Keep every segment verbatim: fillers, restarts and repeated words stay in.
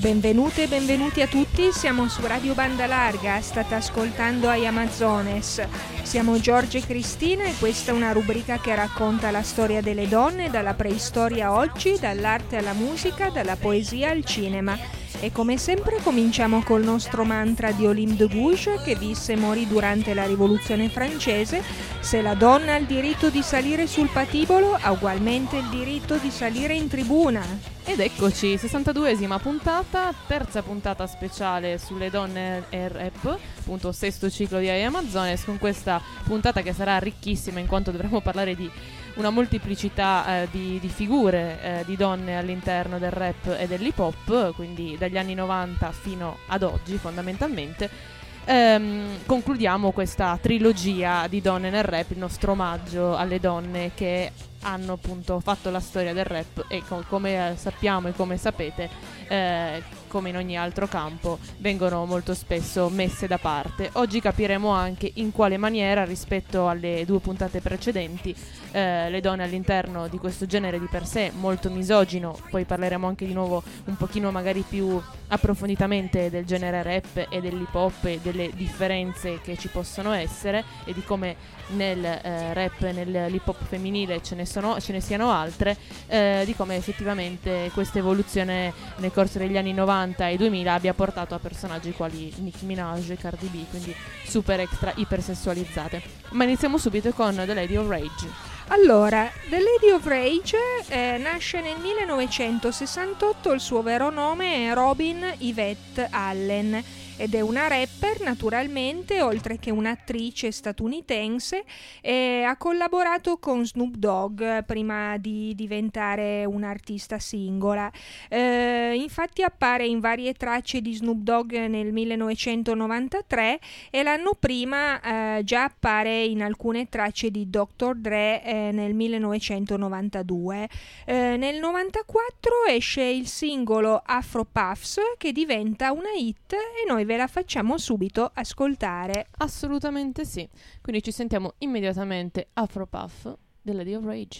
Benvenute e benvenuti a tutti, siamo su Radio Banda Larga, state ascoltando Ai Amazones. Siamo Giorgia e Cristina e questa è una rubrica che racconta la storia delle donne dalla preistoria a oggi, dall'arte alla musica, dalla poesia al cinema. E come sempre cominciamo col nostro mantra di Olympe de Gouges, che visse e morì durante la Rivoluzione francese: se la donna ha il diritto di salire sul patibolo, ha ugualmente il diritto di salire in tribuna. Ed eccoci, sessantaduesima puntata, terza puntata speciale sulle donne e rap, appunto sesto ciclo di Ai Amazones, con questa puntata che sarà ricchissima in quanto dovremo parlare di una molteplicità eh, di, di figure eh, di donne all'interno del rap e dell'hip hop, quindi dagli anni novanta fino ad oggi fondamentalmente. Ehm, concludiamo questa trilogia di donne nel rap, il nostro omaggio alle donne che hanno appunto fatto la storia del rap e co- come eh, sappiamo e come sapete, eh, come in ogni altro campo, vengono molto spesso messe da parte. Oggi capiremo anche in quale maniera, rispetto alle due puntate precedenti, eh, le donne all'interno di questo genere di per sé molto misogino, poi parleremo anche di nuovo un pochino magari più approfonditamente del genere rap e dell'hip hop e delle differenze che ci possono essere e di come nel eh, rap e nell'hip hop femminile ce ne sono, ce ne siano altre, eh, di come effettivamente questa evoluzione nel corso degli anni novanta e duemila abbia portato a personaggi quali Nicki Minaj e Cardi B, quindi super extra ipersessualizzate. Ma iniziamo subito con The Lady of Rage. Allora, The Lady of Rage eh, nasce nel millenovecentosessantotto, il suo vero nome è Robin Yvette Allen ed è una rapper naturalmente, oltre che un'attrice statunitense, e ha collaborato con Snoop Dogg prima di diventare un'artista singola. Eh, infatti appare in varie tracce di Snoop Dogg nel millenovecentonovantatré e l'anno prima eh, già appare in alcune tracce di doctor Dre eh, nel millenovecentonovantadue. Eh, nel novantaquattro esce il singolo Afro Puffs, che diventa una hit e noi ve la facciamo subito ascoltare. Assolutamente sì, quindi ci sentiamo immediatamente Afro Puff della Lady of Rage.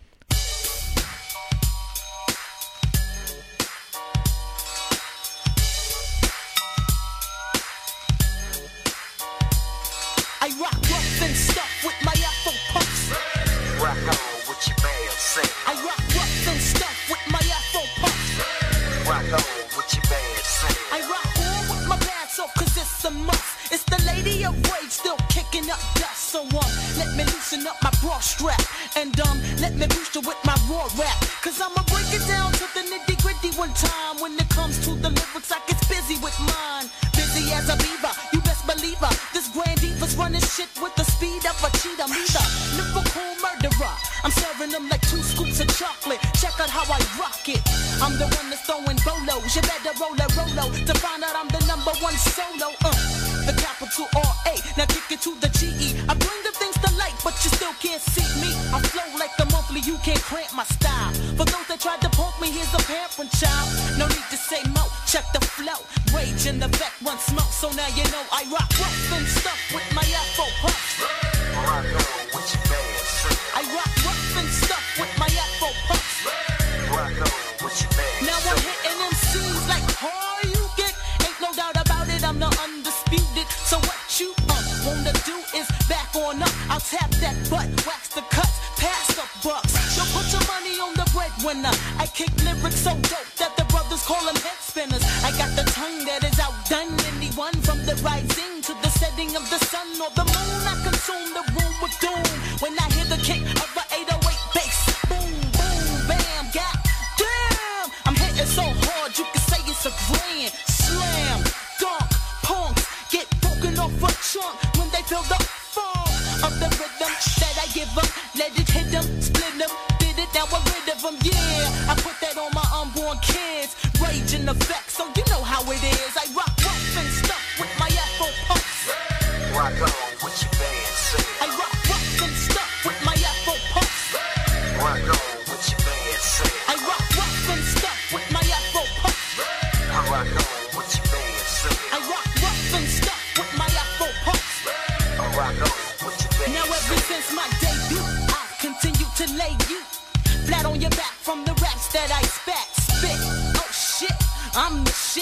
I rock rough and stuff with my Afro Puffs. Rock on with your man, say. I rock rough and stuff with my Afro Puffs. Rock on with your man, say. I rock on with my pants off cause it's a must. It's the Lady of Rage still kicking up dust. So um, let me loosen up my bra strap. And um, let me boost you with my raw rap. Cause I'ma break it down to the nitty gritty one time. When it comes to the lyrics I get busy with mine. Busy as a beaver, you best believe her. This grand diva's running shit with the speed of a cheetah. Me the lyrical murderer, I'm serving them like two scoops of chocolate. Check out how I rock it. I'm the one that's throwing bolos. You better roll a rolo to find out I'm the number one solo. Uh, the capital R A, now kick it to the G E. I bring the things to light, but you still can't see me. I flow like the monthly, you can't cramp my style. For those that tried to punk me, here's a parent child. No need to say mo, check the flow. Rage in the back, one smoke, so now you know I rock rough and stuff with my Afro Puffs. Rock on with your man, say. I rock rough and stuff with my Afro Puffs. Rock on with your man, now I'm hitting them C's like how you get. Ain't no doubt about it, I'm the undisputed. So what you um, wanna do is back on up. I'll tap that butt, wax the cuts, pass the bucks. So put your money on the breadwinner. I kick lyrics so dope that the brothers call them head spinners. I got the tongue that is outdone anyone, from the rising to the setting of the sun or the moon. I consume the room with doom when I hear the kick of an eight oh eight bass. Boom, boom, bam, god damn. I'm hitting so hard you can say it's a grand slam. Dunk, punks get broken off a chunk when they feel the funk of the rhythm that I give them. Let it hit them, split them, did it, now I'm rid of them. Yeah, I put that on my unborn kids. Rage in effect, so you know how it is. I rock rough and stuff with my Afro Puffs. Rock on with your band, say. I rock rough and stuff with my Afro Puffs. Rock on with your band, say. I rock rough and stuff with my Afro Puffs. I rock on with your band, say. I rock rough and stuff with my Afro Puffs. I rock on with your band. Now ever since my debut, I've continued to lay you flat on your back from the raps that I spat. Spit, oh shit, I'm the shit.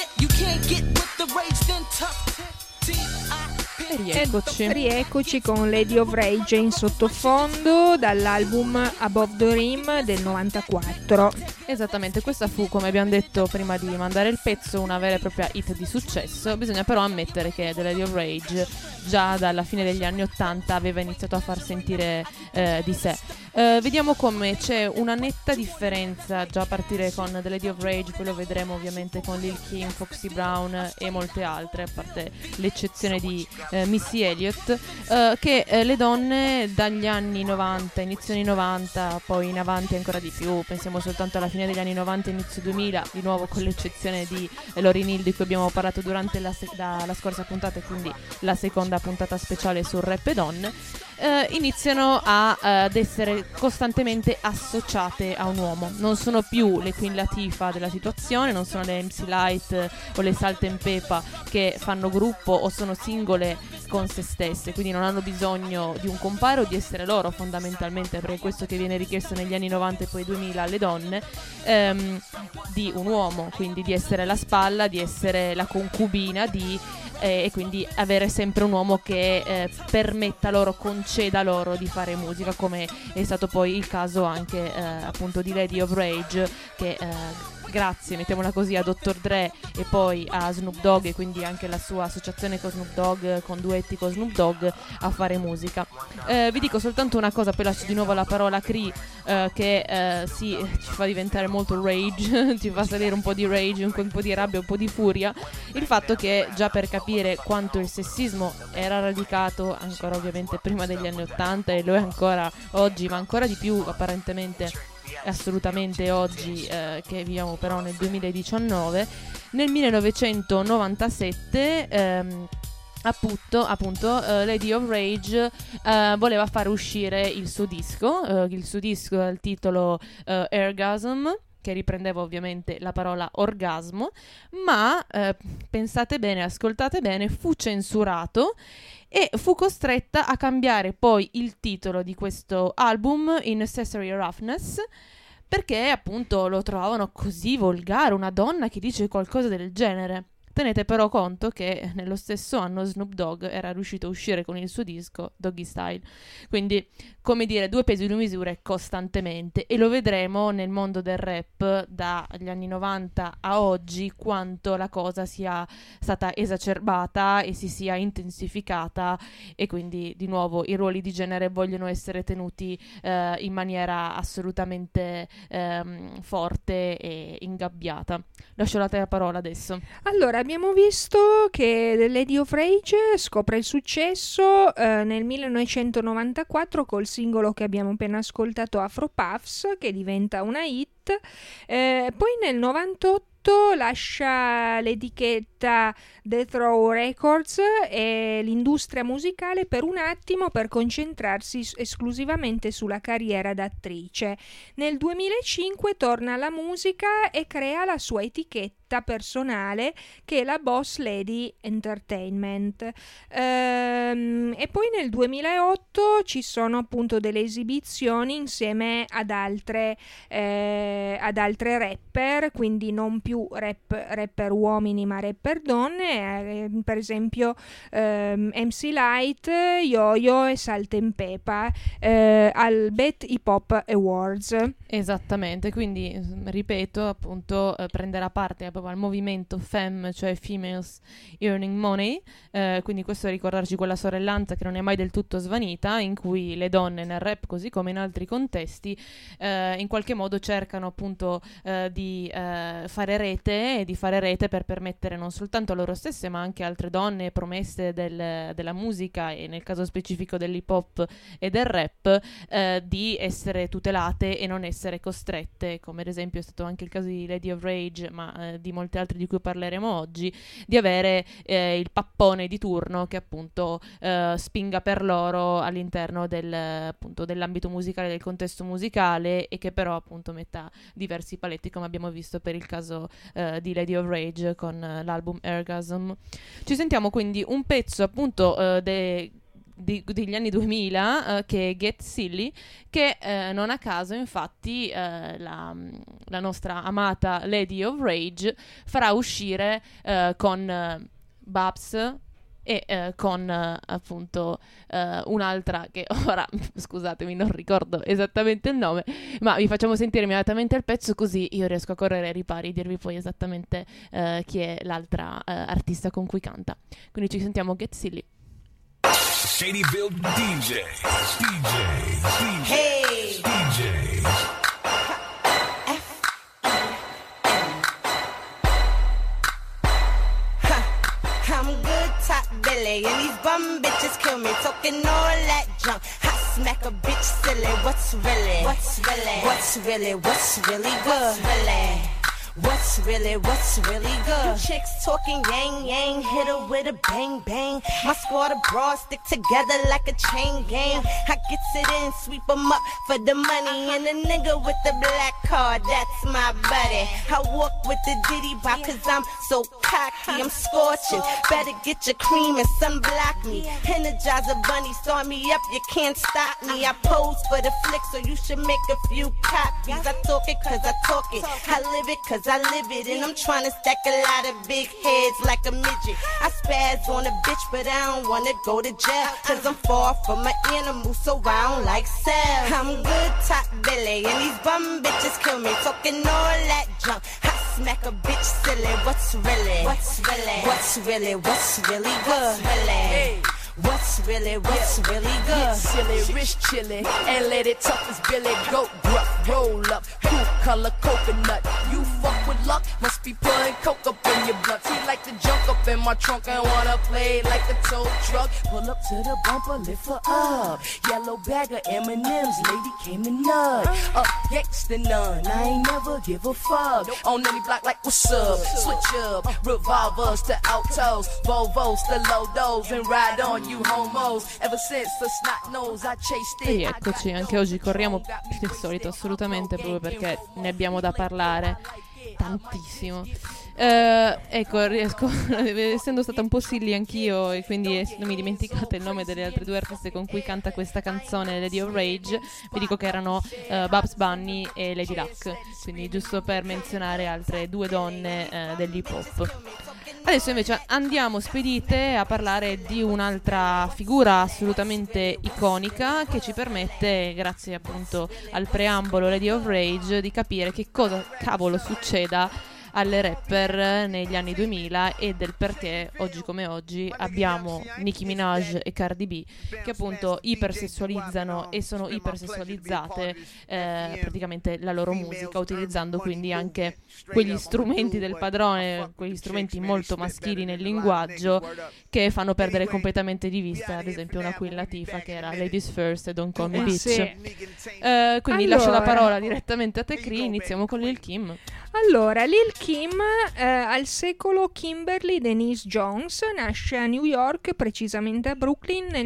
rieccoci. E rieccoci con Lady of Rage in sottofondo dall'album Above the Rim del novantaquattro. Esattamente, questa fu, come abbiamo detto prima di mandare il pezzo, una vera e propria hit di successo. Bisogna però ammettere che The Lady of Rage già dalla fine degli anni ottanta aveva iniziato a far sentire eh, di sé. Uh, vediamo come c'è una netta differenza già a partire con The Lady of Rage, poi lo vedremo ovviamente con Lil' Kim, Foxy Brown e molte altre, a parte l'eccezione di uh, Missy Elliott, uh, che uh, le donne dagli anni novanta, inizio anni novanta, poi in avanti ancora di più, pensiamo soltanto alla fine degli anni novanta, inizio duemila, di nuovo con l'eccezione di uh, Lauryn Hill, di cui abbiamo parlato durante la, se- da, la scorsa puntata, e quindi la seconda puntata speciale sul rap e donne, uh, iniziano a, uh, ad essere costantemente associate a un uomo. Non sono più le Queen Latifah della situazione, non sono le M C Lyte o le Salt-N-Pepa che fanno gruppo o sono singole con se stesse, quindi non hanno bisogno di un compare o di essere loro fondamentalmente, perché è questo che viene richiesto negli anni novanta e poi duemila alle donne, ehm, di un uomo, quindi di essere la spalla, di essere la concubina di eh, e quindi avere sempre un uomo che eh, permetta loro, conceda loro di fare musica, come è stato poi il caso anche eh, appunto di Lady of Rage, che eh, grazie, mettiamola così, a doctor Dre e poi a Snoop Dogg, e quindi anche la sua associazione con Snoop Dogg, con duetti con Snoop Dogg, a fare musica. Eh, vi dico soltanto una cosa, poi lascio di nuovo la parola a Cree, eh, che eh, sì, ci fa diventare molto rage, ci fa salire un po' di rage, un, un po' di rabbia, un po' di furia, il fatto che, già per capire quanto il sessismo era radicato ancora ovviamente prima degli anni ottanta, e lo è ancora oggi, ma ancora di più apparentemente assolutamente oggi, eh, che viviamo però nel duemiladiciannove, nel millenovecentonovantasette ehm, appunto, appunto uh, Lady of Rage uh, voleva fare uscire il suo disco, uh, il suo disco dal titolo uh, Orgasm, che riprendeva ovviamente la parola orgasmo, ma eh, pensate bene, ascoltate bene, fu censurato e fu costretta a cambiare poi il titolo di questo album in Necessary Roughness, perché appunto lo trovavano così volgare, una donna che dice qualcosa del genere. Tenete però conto che nello stesso anno Snoop Dogg era riuscito a uscire con il suo disco Doggy Style, quindi, come dire, due pesi e due misure costantemente, e lo vedremo nel mondo del rap dagli anni novanta a oggi quanto la cosa sia stata esacerbata e si sia intensificata, e quindi di nuovo i ruoli di genere vogliono essere tenuti eh, in maniera assolutamente ehm, forte e ingabbiata. Lascio la te la parola adesso. Allora, abbiamo visto che The Lady of Rage scopre il successo eh, nel millenovecentonovantaquattro col singolo che abbiamo appena ascoltato, Afro Puffs, che diventa una hit. Eh, poi nel novantotto lascia l'etichetta Death Row Records e l'industria musicale per un attimo, per concentrarsi esclusivamente sulla carriera d'attrice. Nel duemilacinque torna alla musica e crea la sua etichetta personale, che è la Boss Lady Entertainment. Ehm, e poi nel duemilaotto ci sono appunto delle esibizioni insieme ad altre eh, ad altre rapper, quindi non più rap, rapper uomini ma rapper donne, eh, per esempio ehm, M C Lyte, Yo-Yo e Salt-N-Pepa eh, al Bet Hip Hop Awards. Esattamente, quindi ripeto, appunto eh, prenderà parte proprio al movimento F E M, cioè Females Earning Money, eh, quindi questo è ricordarci quella sorellanza che non è mai del tutto svanita, in cui le donne nel rap, così come in altri contesti, eh, in qualche modo cercano appunto eh, di eh, fare rete e di fare rete per permettere non soltanto a loro stesse ma anche altre donne promesse del, della musica, e nel caso specifico dell'hip hop e del rap, eh, di essere tutelate e non essere costrette, come ad esempio è stato anche il caso di Lady of Rage, ma eh, di molte altre di cui parleremo oggi, di avere eh, il pappone di turno che appunto eh, spinga per loro all'interno del, appunto, dell'ambito musicale, del contesto musicale, e che però appunto metta diversi paletti, come abbiamo visto per il caso eh, di Lady of Rage con eh, l'album Orgasm. Ci sentiamo quindi un pezzo appunto eh, de- di, degli anni duemila uh, che è Get Silly, che uh, non a caso infatti uh, la, la nostra amata Lady of Rage farà uscire uh, con uh, Babs e eh, con eh, appunto eh, un'altra che ora scusatemi non ricordo esattamente il nome, ma vi facciamo sentire immediatamente il pezzo così io riesco a correre ai ripari e dirvi poi esattamente eh, chi è l'altra eh, artista con cui canta. Quindi ci sentiamo Get Silly. Shadyville D J, D J, D J, Hey. D J. I'm good, top Billy, and these bum bitches kill me, talking all that junk. I smack a bitch silly. What's really? What's really? What's really? What's really good? What's really? What's really, what's really good? Chicks talking yang yang, hit her with a bang bang. My squad of bras stick together like a chain gang. I gets it in, sweep 'em up for the money. And the nigga with the black card, that's my buddy. I walk with the Diddy bop cause I'm so cocky. I'm scorching, better get your cream and sunblock me. Energizer bunny, start me up, you can't stop me. I pose for the flick so you should make a few copies. I talk it cause I talk it, I live it cause I live it, and I'm trying to stack a lot of big heads like a midget. I spaz on a bitch, but I don't wanna go to jail, cause I'm far from an animal, so I don't like sell. I'm good, top Billy, and these bum bitches kill me, talking all that junk. I smack a bitch silly. What's really? What's really? What's really? What's really good? What's really? What's really, what's yeah. really good? Get silly, rich chillin', and let it tough as Billy Goat gruff. Roll up, cool color coconut. You fuck with luck, must be putting coke up in your blunt. He like to junk up in my trunk and wanna play like a tow truck. Pull up to the bumper, lift her up. Yellow bag of M and M's, lady came to nut. Up, gangsta none, I ain't never give a fuck. On any block like what's up? Switch up, revolvers to autos, Volvos to Lodos, and ride on you homos. Ever since the snot nose I chased it. E eccoci, anche oggi corriamo più del solito, assolutamente, proprio perché ne abbiamo da parlare tantissimo. Uh, ecco, riesco, essendo stata un po' silly anch'io, e quindi se non mi dimenticate il nome delle altre due artiste con cui canta questa canzone, Lady of Rage, vi dico che erano uh, Babs Bunny e Lady Luck, quindi giusto per menzionare altre due donne uh, dell'hip hop. Adesso invece andiamo spedite a parlare di un'altra figura assolutamente iconica che ci permette, grazie appunto al preambolo Lady of Rage, di capire che cosa cavolo succeda alle rapper negli anni duemila e del perché oggi come oggi abbiamo Nicki Minaj e Cardi B che appunto ipersessualizzano e sono ipersessualizzate eh, praticamente la loro musica, utilizzando quindi anche quegli strumenti del padrone, quegli strumenti molto maschili nel linguaggio che fanno perdere completamente di vista ad esempio una Queen Latifah che era Ladies First e Don't Call Me Bitch. Sì. eh, quindi Allora. lascio la parola direttamente a te, Cri. Iniziamo con Lil Kim. Allora, Lil Kim, eh, al secolo Kimberly Denise Jones, nasce a New York, precisamente a Brooklyn, nel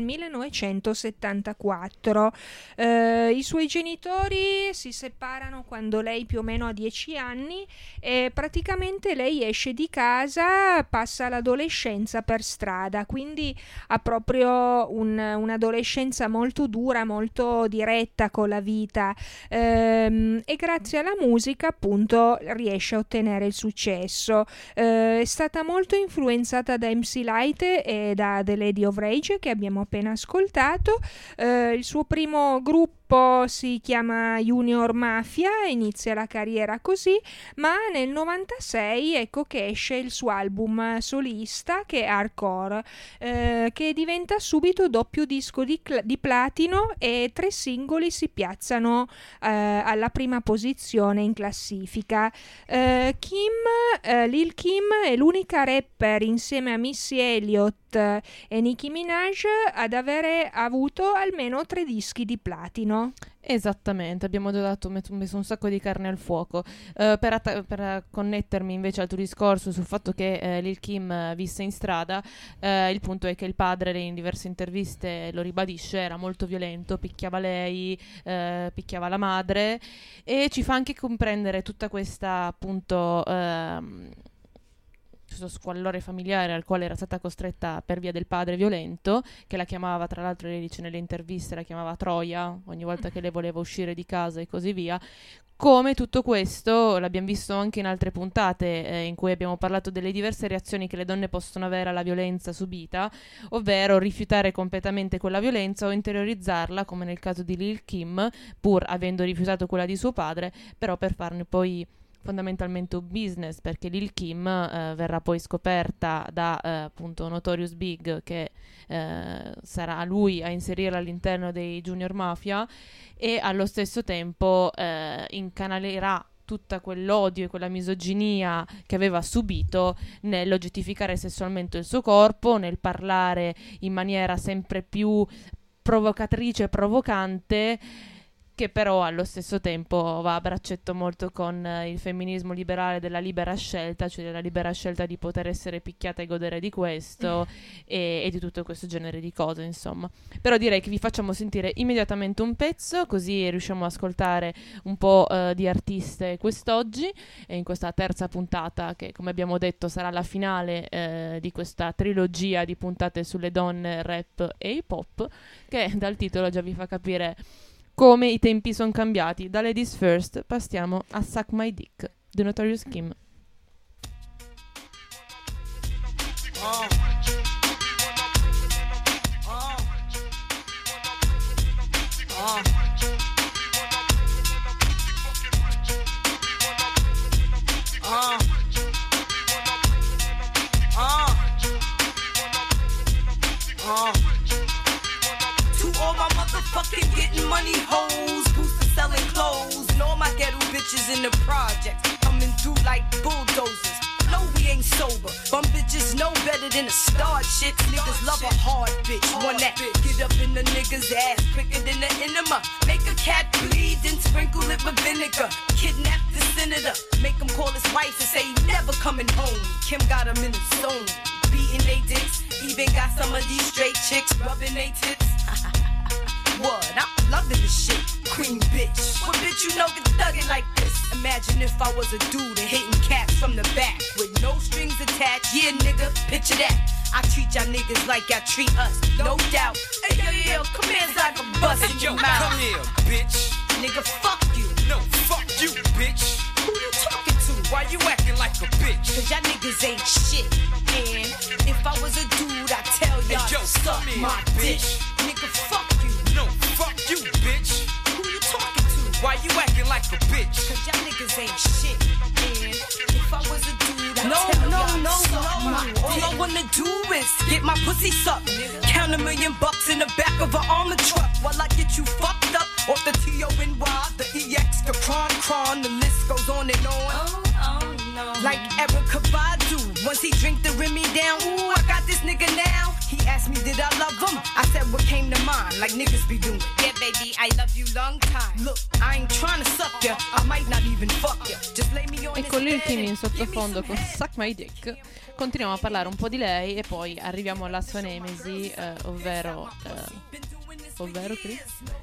millenovecentosettantaquattro. Eh, I suoi genitori si separano quando lei più o meno ha dieci anni e praticamente lei esce di casa, passa l'adolescenza per strada, quindi ha proprio un, un'adolescenza molto dura, molto diretta con la vita, ehm, e grazie alla musica appunto riesce a ottenere il successo. Eh, è stata molto influenzata da M C Lyte e da The Lady of Rage che abbiamo appena ascoltato. Eh, il suo primo gruppo si chiama Junior Mafia, inizia la carriera così, ma nel novantasei ecco che esce il suo album solista che è Hardcore, eh, che diventa subito doppio disco di, cl- di platino e tre singoli si piazzano eh, alla prima posizione in classifica. Eh, Kim, eh, Lil Kim è l'unica rapper insieme a Missy Elliott e Nicki Minaj ad avere avuto almeno tre dischi di platino. Esattamente, abbiamo già dato, messo un sacco di carne al fuoco. Uh, per, atta- per connettermi invece al tuo discorso sul fatto che uh, Lil Kim uh, visse in strada, uh, il punto è che il padre in diverse interviste lo ribadisce, era molto violento, picchiava lei, uh, picchiava la madre, e ci fa anche comprendere tutta questa appunto uh, questo squallore familiare al quale era stata costretta per via del padre violento, che la chiamava, tra l'altro lei dice nelle interviste, la chiamava Troia ogni volta che lei voleva uscire di casa e così via. Come tutto questo l'abbiamo visto anche in altre puntate eh, in cui abbiamo parlato delle diverse reazioni che le donne possono avere alla violenza subita, ovvero rifiutare completamente quella violenza o interiorizzarla, come nel caso di Lil' Kim, pur avendo rifiutato quella di suo padre, però per farne poi fondamentalmente un business, perché Lil' Kim eh, verrà poi scoperta da eh, appunto Notorious Big, che eh, sarà lui a inserirla all'interno dei Junior Mafia, e allo stesso tempo eh, incanalerà tutta quell'odio e quella misoginia che aveva subito nell'oggettificare sessualmente il suo corpo, nel parlare in maniera sempre più provocatrice e provocante, che però allo stesso tempo va a braccetto molto con eh, il femminismo liberale della libera scelta, cioè della libera scelta di poter essere picchiata e godere di questo e, e di tutto questo genere di cose, insomma. Però direi che vi facciamo sentire immediatamente un pezzo, così riusciamo ad ascoltare un po' eh, di artiste quest'oggi, e in questa terza puntata, che come abbiamo detto sarà la finale eh, di questa trilogia di puntate sulle donne, rap e hip hop, che dal titolo già vi fa capire come i tempi sono cambiati. Da Ladies First passiamo a Suck My Dick, The Notorious Kim. Uh. Uh. Uh. Uh. Uh. Uh. To all my motherfucking getting money hoes, boosted selling clothes, and all my ghetto bitches in the projects coming through like bulldozers. No, we ain't sober. Bum bitches know better than the star shit. Niggas love a hard bitch, one that get up in the nigga's ass quicker than the enema. Make a cat bleed, then sprinkle it with vinegar. Kidnap the senator, make him call his wife and say he never coming home. Kim got him in the zone, beating they dicks. Even got some of these straight chicks rubbing they tits. What? I'm loving this shit, queen bitch. What bitch you know can thug it like this? Imagine if I was a dude and hitting cats from the back with no strings attached. Yeah, nigga, picture that. I treat y'all niggas like y'all treat us, no doubt. Hey, yo, yo, yo, come here so I can bust in your mouth. Come here, bitch. Nigga, fuck you. No, fuck you, bitch. Who you talking to? Why you acting like a bitch? Cause y'all niggas ain't shit. And if I was a dude, I'd tell y'all hey, yo, to suck my dick. Nigga, fuck you. No, fuck you, bitch. Who you talking to? Why you acting like a bitch? Cause y'all niggas ain't shit. And if I was a dude, I'd no, tell no, y'all no, to suck no, my dick. All I wanna do is get my pussy sucked. Nigga. Count a million bucks in the back of an armored truck while I get you fucked up off the T O N Y, the E X, the Kron Kron, the list goes on and on. Oh, oh, no. Like Erykah Badu, once he drink the Remy down, ooh, I got this nigga now. He asked me did I love him, I said what came to mind, like niggas be doing. Yeah baby, I love you long time. Look, I ain't trying to suck ya, I might not even fuck ya. Just lay me on. E con Lil' Kim in sottofondo con Suck My Dick continuiamo a parlare un po' di lei e poi arriviamo alla sua nemesi, eh, ovvero eh, ovvero Chris?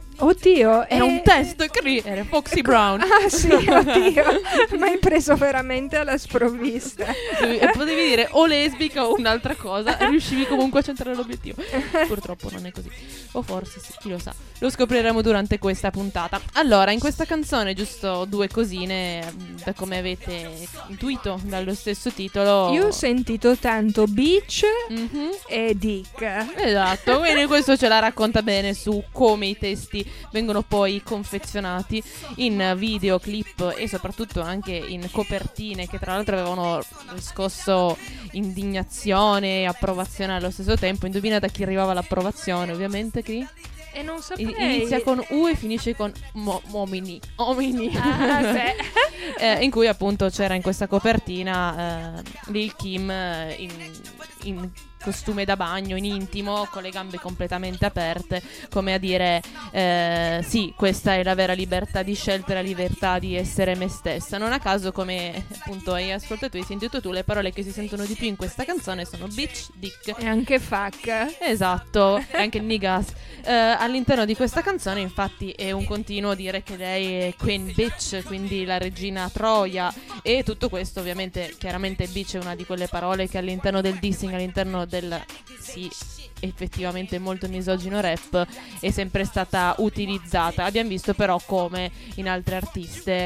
Oddio, era è... un test, Chris, era Foxy Brown. Ah sì, oddio, mi hai preso veramente alla sprovvista. E potevi dire o lesbica o un'altra cosa, riuscivi comunque a centrare l'obiettivo. Purtroppo non è così, o forse sì, chi lo sa. Lo scopriremo durante questa puntata. Allora, in questa canzone, giusto due cosine, da come avete intuito dallo stesso titolo. Io ho sentito tanto bitch mm-hmm. e dick. Esatto, quindi questo ce la racconta bene su come i testi vengono poi confezionati in videoclip e soprattutto anche in copertine, che tra l'altro avevano riscosso indignazione e approvazione allo stesso tempo. Indovina da chi arrivava l'approvazione, ovviamente chi? E non saprei. Inizia con U e finisce con mo- Momini Omini ah, sì. eh, in cui appunto c'era in questa copertina eh, Lil' Kim eh, in, in costume da bagno, in intimo, con le gambe completamente aperte, come a dire eh, sì, questa è la vera libertà di scelta, la libertà di essere me stessa. Non a caso, come appunto hai ascoltato e hai sentito tu, le parole che si sentono di più in questa canzone sono bitch, dick e anche fuck. Esatto, e anche niggas. eh, all'interno di questa canzone infatti è un continuo dire che lei è Queen Bitch, quindi la regina Troia, e tutto questo ovviamente, chiaramente bitch è una di quelle parole che all'interno del dissing, all'interno del sì effettivamente molto misogino rap, è sempre stata utilizzata. Abbiamo visto però come in altre artiste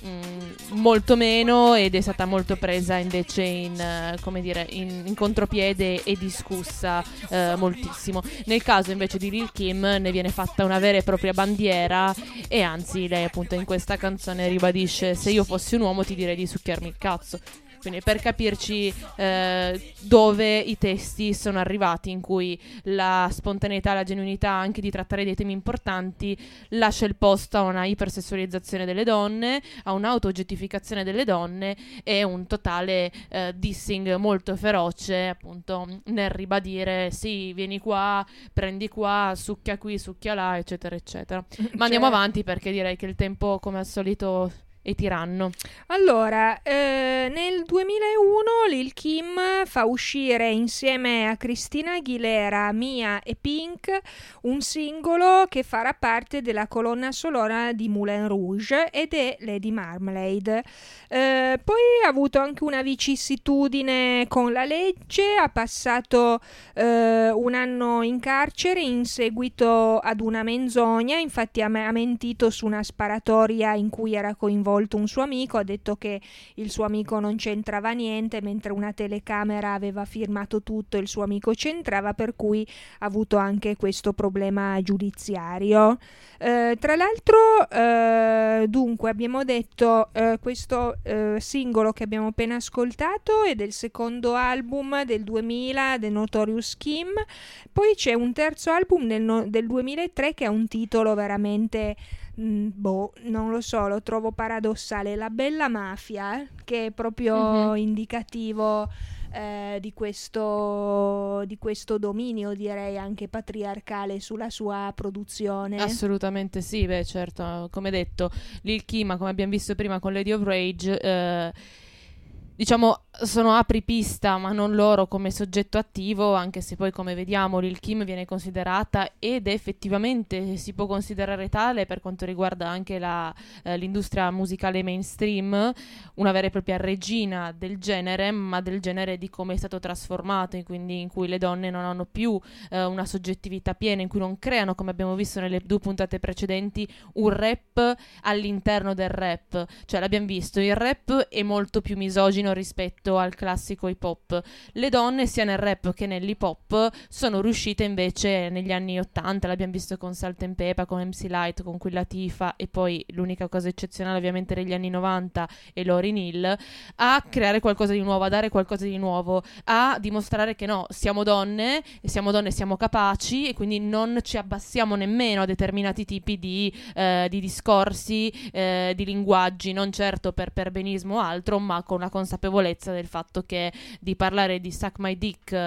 mh, molto meno, ed è stata molto presa invece in uh, come dire in, in contropiede e discussa uh, moltissimo. Nel caso invece di Lil' Kim ne viene fatta una vera e propria bandiera, e anzi lei appunto in questa canzone ribadisce: se io fossi un uomo ti direi di succhiarmi il cazzo. Quindi per capirci eh, dove i testi sono arrivati, in cui la spontaneità, la genuinità anche di trattare dei temi importanti lascia il posto a una ipersessualizzazione delle donne, a un'autooggettificazione delle donne e un totale eh, dissing molto feroce, appunto nel ribadire sì, vieni qua, prendi qua, succhia qui, succhia là, eccetera eccetera. Ma andiamo avanti, perché direi che il tempo come al solito è tiranno. Allora, eh, nel duemilauno Lil' Kim fa uscire insieme a Christina Aguilera, Mia e Pink un singolo che farà parte della colonna sonora di Moulin Rouge, ed è Lady Marmalade. Eh, poi ha avuto anche una vicissitudine con la legge, ha passato eh, un anno in carcere in seguito ad una menzogna. Infatti ha, ha mentito su una sparatoria in cui era coinvolto un suo amico, ha detto che il suo amico non c'entrava niente, mentre una telecamera aveva firmato tutto, il suo amico c'entrava, per cui ha avuto anche questo problema giudiziario. Eh, tra l'altro, eh, dunque, abbiamo detto eh, questo eh, singolo che abbiamo appena ascoltato è del secondo album del duemila, The Notorious Kim. Poi c'è un terzo album del, no- del duemilatré che ha un titolo veramente Mm, boh, non lo so, lo trovo paradossale, La Bella Mafia, che è proprio mm-hmm. indicativo eh, di questo di questo dominio, direi anche patriarcale, sulla sua produzione. Assolutamente sì, beh certo, come detto, Lil' Kim, come abbiamo visto prima con Lady of Rage, eh, diciamo sono apripista, ma non loro come soggetto attivo, anche se poi, come vediamo, Lil' Kim viene considerata, ed effettivamente si può considerare tale per quanto riguarda anche la, eh, l'industria musicale mainstream, una vera e propria regina del genere, ma del genere di come è stato trasformato, e quindi in cui le donne non hanno più eh, una soggettività piena, in cui non creano, come abbiamo visto nelle due puntate precedenti, un rap all'interno del rap. Cioè, l'abbiamo visto, il rap è molto più misogino rispetto al classico hip hop. Le donne, sia nel rap che nell'hip hop, sono riuscite invece negli anni ottanta, l'abbiamo visto con Salt and Pepper, con M C Lyte, con Queen Latifah, e poi l'unica cosa eccezionale ovviamente negli anni novanta è Lauryn Hill, a creare qualcosa di nuovo, a dare qualcosa di nuovo, a dimostrare che no, siamo donne, e siamo donne, siamo capaci, e quindi non ci abbassiamo nemmeno a determinati tipi di, eh, di discorsi, eh, di linguaggi, non certo per perbenismo o altro, ma con la consapevolezza del fatto che di parlare di suck my dick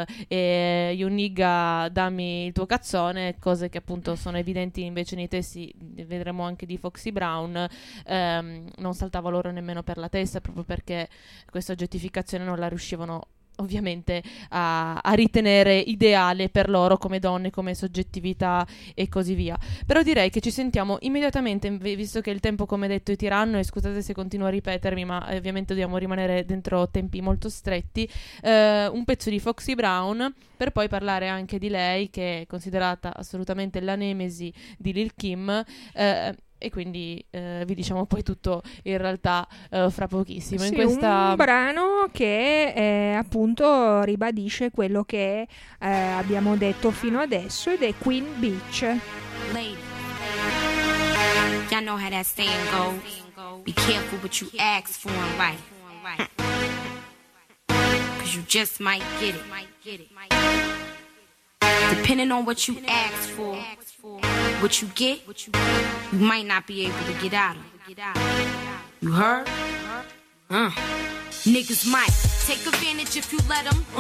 e you nigga dammi il tuo cazzone, cose che appunto sono evidenti invece nei testi, vedremo anche di Foxy Brown, ehm, non saltava loro nemmeno per la testa, proprio perché questa oggettificazione non la riuscivano ovviamente a, a ritenere ideale per loro come donne, come soggettività e così via. Però direi che ci sentiamo immediatamente, visto che il tempo, come detto, è tiranno, e scusate se continuo a ripetermi, ma ovviamente dobbiamo rimanere dentro tempi molto stretti, eh, un pezzo di Foxy Brown, per poi parlare anche di lei, che è considerata assolutamente la nemesi di Lil' Kim, eh, e quindi eh, vi diciamo poi tutto in realtà eh, fra pochissimo. Sì, in questa... un brano che eh, appunto ribadisce quello che eh, abbiamo detto fino adesso, ed è Queen Bitch. Lady, y'all know how that saying goes. Be careful what you ask for in life, cause you just might get it. Depending on what you ask for, what you get, you might not be able to get out of. You heard? Uh. Niggas might take advantage if you let them. Uh.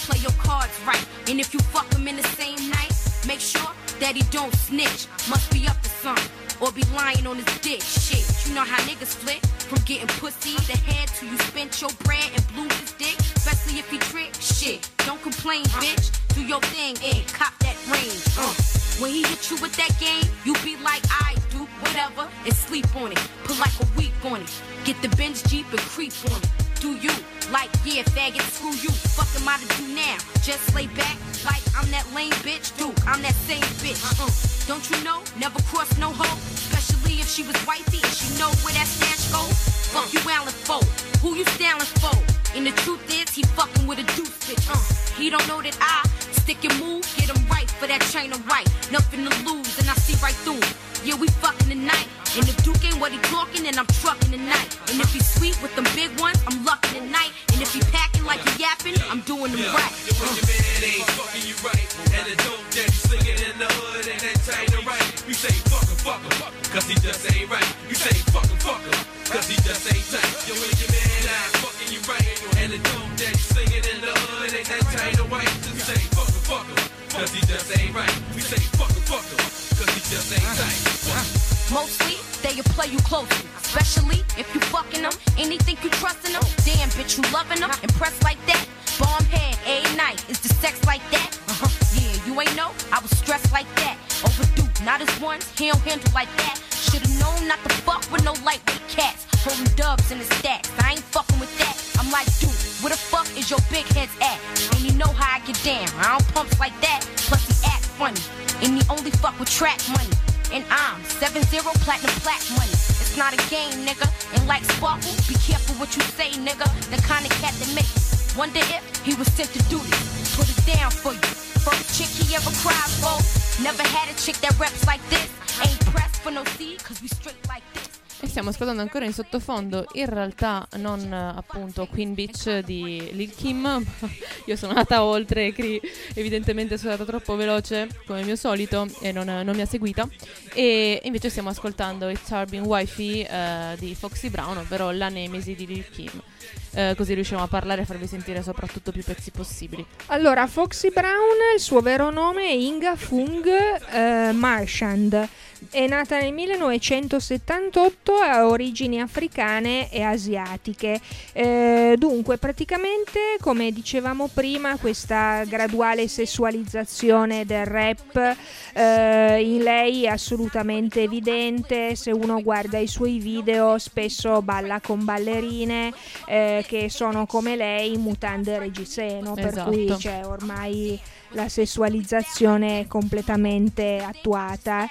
play your cards right. And if you fuck him in the same night, make sure that he don't snitch. Must be up to something, or be lying on his dick. Shit, you know how niggas flip from getting pussy to head till you spent your bread and blew his dick. Especially if he trick. Shit, don't complain, bitch. Do your thing and cop that ring. Uh. When he hit you with that game, you be like, I do whatever and sleep on it. Put like a week on it. Get the Benz Jeep and creep on it. Do you like, yeah, faggot, screw you. Fuck am I to do now? Just lay back like I'm that lame bitch. Dude, I'm that same bitch. Uh-uh. Don't you know? Never cross no hoe. Especially if she was wifey and she know where that stash goes. Fuck you, Allen for. Who you styling for? And the truth is, he fucking with a deuce bitch. Uh, he don't know that I stick and move, get him right for that chain of white. Nothing to lose, and I see right through him. Yeah, we fucking tonight. And if Duke ain't what he talking, then I'm trucking tonight. And if he's sweet with them big ones, I'm lucking tonight. And if he packing like he yapping, I'm doing him right. And when your man ain't fucking you right, and the dope that you slinging in the hood and that chain of right, you say fuck him, fuck him, cause he just ain't right. You say fuck him, fuck him, cause he just ain't tight. Yo, when your man ain't fucking you right, and the dope that you slinging in the hood and that chain of white, you say fuck him, fuck him, cause he just ain't right. We say fuck him, fuck him, cause he just ain't tight. Mostly, they'll play you closely. Especially if you fucking them. Anything you trusting them. Damn, bitch, you loving them. Impressed like that. Bomb head, a night. Is the sex like that? Uh-huh. Yeah, you ain't know. I was stressed like that. Overdue, not as ones. He don't handle like that. Should've known not to fuck with no lightweight cats. Holding dubs in the stacks. I ain't fucking with that. I'm like, dude, where the fuck is your big heads at? And you know how I get down. I don't pumps like that. Plus he act funny. And he only fuck with track money. And I'm seven zero platinum plaque money. It's not a game, nigga. And like Sparkle, be careful what you say, nigga. The kind of cat that makes you wonder if he was sent to do this. Put it down for you. First chick he ever cried for. Never had a chick that reps like this. Ain't pressed for no seed, cause we straight like this. E stiamo ascoltando ancora in sottofondo, in realtà non appunto Queen Beach di Lil Kim. Io sono andata oltre, Cri evidentemente sono andata troppo veloce come mio solito e non, non mi ha seguita. E invece stiamo ascoltando It's Hard Being Wifey uh, di Foxy Brown, ovvero la nemesi di Lil Kim. Uh, così riusciamo a parlare e farvi sentire soprattutto più pezzi possibili. Allora, Foxy Brown, il suo vero nome è Inga Fung uh, Marchand. È nata nel millenovecentosettantotto, ha origini africane e asiatiche. Eh, dunque, praticamente, come dicevamo prima, questa graduale sessualizzazione del rap eh, in lei è assolutamente evidente. Se uno guarda i suoi video, spesso balla con ballerine eh, che sono come lei, mutande e reggiseno, Esatto. Per cui cioè, ormai la sessualizzazione è completamente attuata.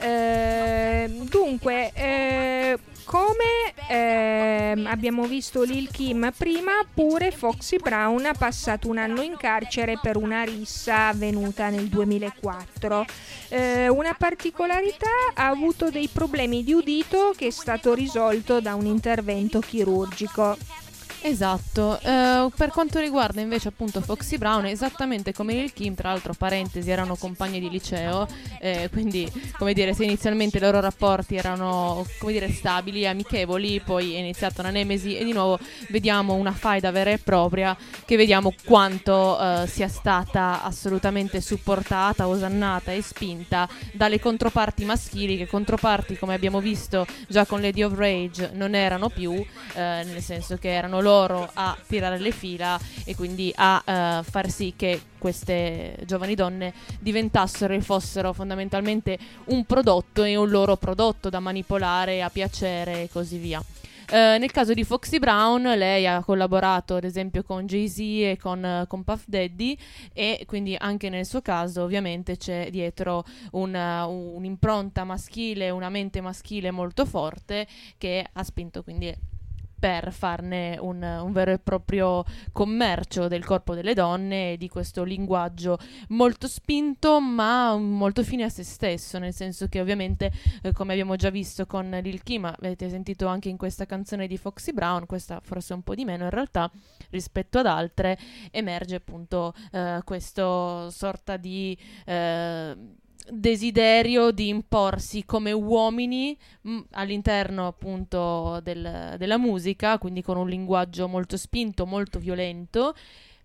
Eh, dunque, eh, come eh, abbiamo visto Lil Kim prima, pure Foxy Brown ha passato un anno in carcere per una rissa avvenuta nel duemilaquattro. Eh, una particolarità: ha avuto dei problemi di udito che è stato risolto da un intervento chirurgico. Esatto, uh, per quanto riguarda invece appunto Foxy Brown, esattamente come Lil Kim, tra l'altro parentesi, erano compagni di liceo, eh, quindi come dire, se inizialmente i loro rapporti erano come dire stabili, amichevoli, poi è iniziata una nemesi e di nuovo vediamo una faida vera e propria che vediamo quanto uh, sia stata assolutamente supportata, osannata e spinta dalle controparti maschili, che controparti, come abbiamo visto già con Lady of Rage, non erano più, uh, nel senso che erano loro a tirare le fila e quindi a uh, far sì che queste giovani donne diventassero e fossero fondamentalmente un prodotto e un loro prodotto da manipolare a piacere e così via. Uh, nel caso di Foxy Brown, lei ha collaborato ad esempio con Jay-Z e con, uh, con Puff Daddy, e quindi anche nel suo caso ovviamente c'è dietro una, un'impronta maschile, una mente maschile molto forte che ha spinto quindi per farne un, un vero e proprio commercio del corpo delle donne e di questo linguaggio molto spinto ma molto fine a se stesso, nel senso che ovviamente eh, come abbiamo già visto con Lil Kim, avete sentito anche in questa canzone di Foxy Brown, questa forse un po' di meno in realtà rispetto ad altre, emerge appunto eh, questo sorta di eh, desiderio di imporsi come uomini mh, all'interno appunto del, della musica, quindi con un linguaggio molto spinto, molto violento,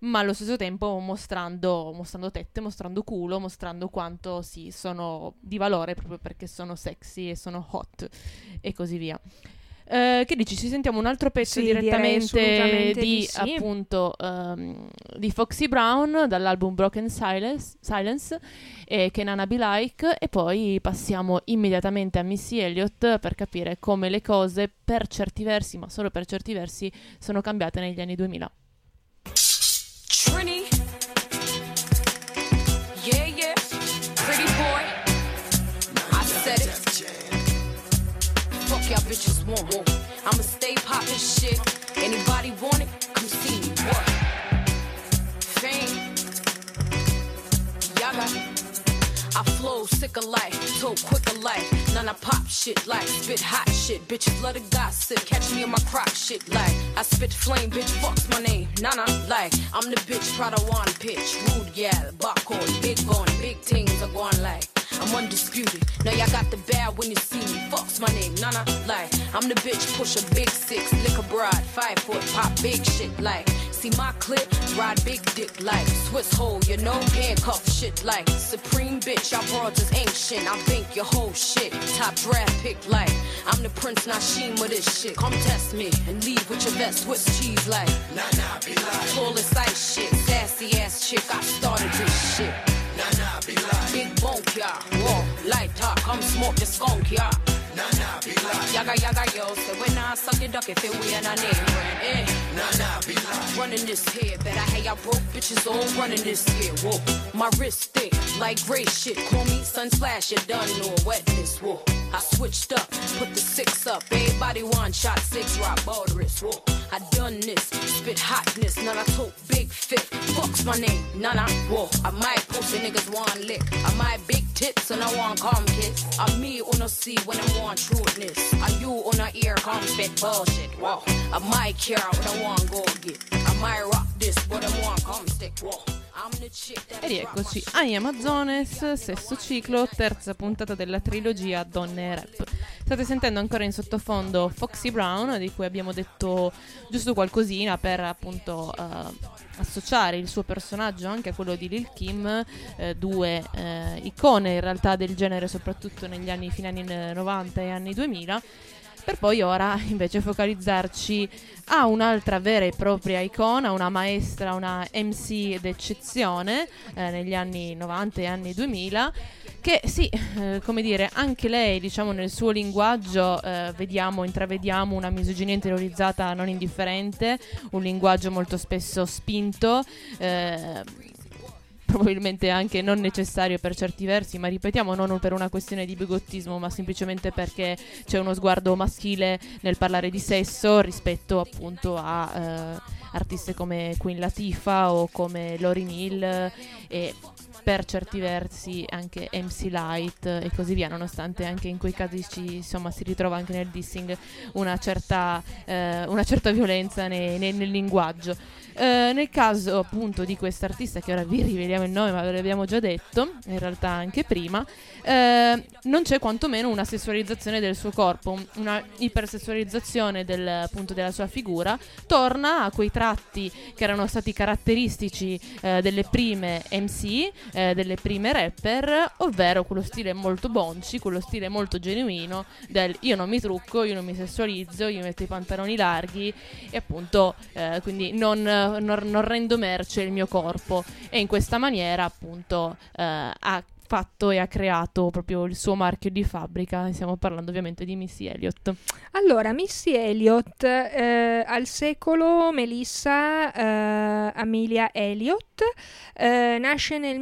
ma allo stesso tempo mostrando, mostrando tette, mostrando culo, mostrando quanto sì, sono di valore proprio perché sono sexy e sono hot e così via. Uh, che dici? Ci sentiamo un altro pezzo sì, direttamente di, di sì. appunto um, di Foxy Brown dall'album Broken Silence, Silence e Can Anna Be Like, e poi passiamo immediatamente a Missy Elliott per capire come le cose per certi versi, ma solo per certi versi, sono cambiate negli anni duemila. Trini, yeah, yeah, pretty boy, I said it. Fuck y'all bitches want. I'ma stay poppin' shit. Anybody want it? Come see me. What? Fame. Y'all got it. I flow sick alike, so quick alike. None I pop shit like spit hot shit. Bitches love the gossip. Catch me in my crock shit like I spit flame, bitch. Fuck's my name. Nah, nah, like I'm the bitch. Prada one pitch. Rude gal, barcode, big bone, big things are going like. I'm undisputed. Now y'all got the bad when you see me. Fuck's my name, nah nah like I'm the bitch, push a big six, lick a broad, five foot, pop big shit like. See my clip, ride big dick like Swiss hole, you know, handcuff shit like Supreme bitch, y'all broads is ancient. I think your whole shit, top draft pick like I'm the Prince Nashim with this shit. Come test me and leave with your best Swiss cheese like nah nah be like flawless ice shit, sassy ass chick. I started this shit. Nah nah be like big bonk y'all, whoa, light talk, come smoke the skunk y'all. Nah nah be like yaga yaga yo, say when I suck your duck if it we and I name brand, eh. Nah nah be like running this here, bet I had y'all broke bitches all running this here, whoa. My wrist thick like gray shit, call me sun splash, you done know wetness, whoa. I switched up, put the six up, everybody one shot six rock baldress, whoa. I done this, spit hotness, none I told big fit, fuck's my name, nah nah, whoa. I might post a niggas one lick, I might big tits and I want calm kids. I'm me on a see when I'm on trueness, are you on a ear come spit bullshit, whoa. I might care what I want go get, I might rock this but I want come stick, whoa. E rieccoci ai Amazones, sesto ciclo, terza puntata della trilogia Donne e Rap. State sentendo ancora in sottofondo Foxy Brown, di cui abbiamo detto giusto qualcosina per appunto uh, associare il suo personaggio anche a quello di Lil Kim, eh, due eh, icone in realtà del genere soprattutto negli anni fine anni novanta e anni duemila. Per poi ora invece focalizzarci a un'altra vera e propria icona, una maestra, una M C d'eccezione eh, negli anni novanta e anni duemila, che sì, eh, come dire, anche lei, diciamo, nel suo linguaggio eh, vediamo, intravediamo una misoginia interiorizzata non indifferente, un linguaggio molto spesso spinto, eh, probabilmente anche non necessario per certi versi, ma ripetiamo, non per una questione di bigottismo, ma semplicemente perché c'è uno sguardo maschile nel parlare di sesso rispetto appunto a eh, artiste come Queen Latifah o come Lauryn Hill e per certi versi anche M C Lyte e così via, nonostante anche in quei casi ci, insomma, si ritrova anche nel dissing una certa, eh, una certa violenza ne, ne, nel linguaggio. Uh, nel caso appunto di quest'artista, che ora vi riveliamo il nome ma ve l'abbiamo già detto in realtà anche prima, uh, non c'è quantomeno una sessualizzazione del suo corpo, una ipersessualizzazione del, appunto della sua figura. Torna a quei tratti che erano stati caratteristici uh, delle prime M C, uh, delle prime rapper, ovvero quello stile molto bonci, quello stile molto genuino del io non mi trucco, io non mi sessualizzo, io metto i pantaloni larghi e appunto uh, quindi non Non, non rendo merce il mio corpo, e in questa maniera appunto eh, ha fatto e ha creato proprio il suo marchio di fabbrica. Stiamo parlando ovviamente di Missy Elliott. Allora, Missy Elliott, eh, al secolo Melissa eh, Amelia Elliott, eh, nasce nel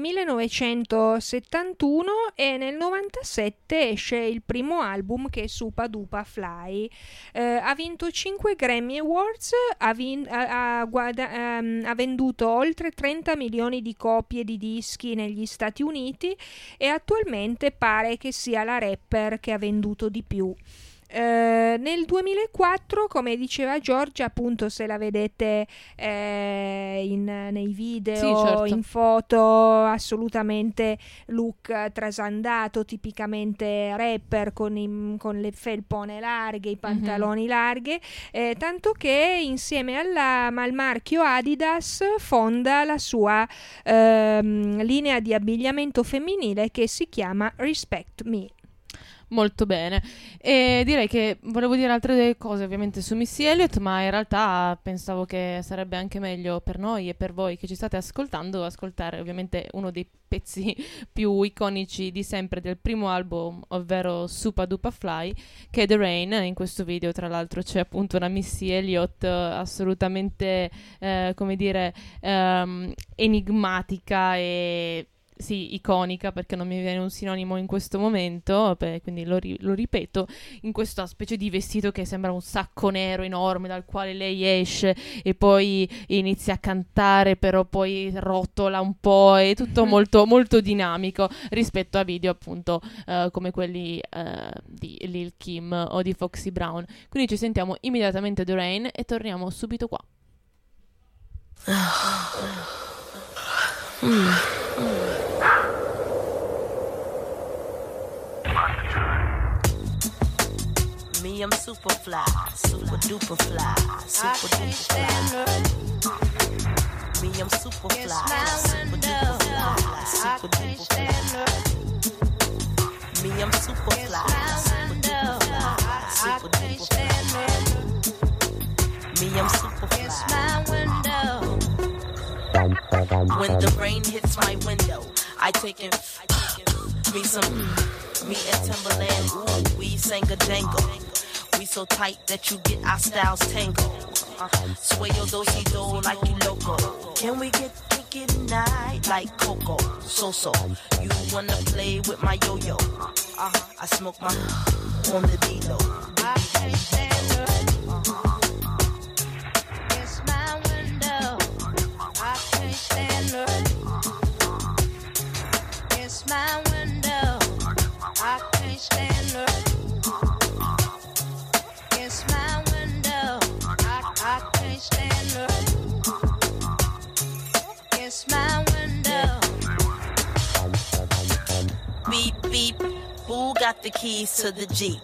millenovecentosettantuno e nel novantasette esce il primo album, che è Supa Dupa Fly. Eh, ha vinto cinque Grammy Awards, ha, vin- ha, ha, guada- um, ha venduto oltre trenta milioni di copie di dischi negli Stati Uniti e attualmente pare che sia la rapper che ha venduto di più. Eh, nel duemilaquattro, come diceva Giorgia, appunto, se la vedete eh, in, nei video, Sì, certo. in foto, assolutamente look trasandato, tipicamente rapper, con, i, con le felpone larghe, i pantaloni mm-hmm. larghe, eh, tanto che insieme alla, al marchio Adidas fonda la sua ehm, linea di abbigliamento femminile che si chiama Respect Me. Molto bene, e direi che volevo dire altre cose ovviamente su Missy Elliott, ma in realtà pensavo che sarebbe anche meglio per noi e per voi che ci state ascoltando ascoltare ovviamente uno dei pezzi più iconici di sempre del primo album, ovvero Supa Dupa Fly, che è The Rain. In questo video tra l'altro c'è appunto una Missy Elliott assolutamente eh, come dire ehm, enigmatica e sì, iconica, perché non mi viene un sinonimo in questo momento, beh, quindi lo, ri- lo ripeto, in questa specie di vestito che sembra un sacco nero enorme dal quale lei esce e poi inizia a cantare, però poi rotola un po', è tutto molto, molto dinamico rispetto a video appunto eh, come quelli eh, di Lil Kim o di Foxy Brown. Quindi ci sentiamo immediatamente The Rain e torniamo subito qua. mm. Me, I'm super fly, super duper fly, super duper fly. Me, I'm super fly, super duper fly, super duper fly. Me, I'm super fly, super duper fly, super duper fly. Me, I'm super fly. When the rain hits my window, I take it. Me some, me and Timberland, ooh, we sang a jangle. We so tight that you get our styles tangled. Uh, sway your do-si-do like you loco. Can we get kinky tonight like Coco? So-so, you wanna play with my yo-yo? Uh, I smoke my on the D-Lo. I can't stand it. It's my window. I can't stand it. It's my window. I can't stand it. It's my window. I, I can't stand it. It's my window. Beep, beep. Who got the keys to the Jeep?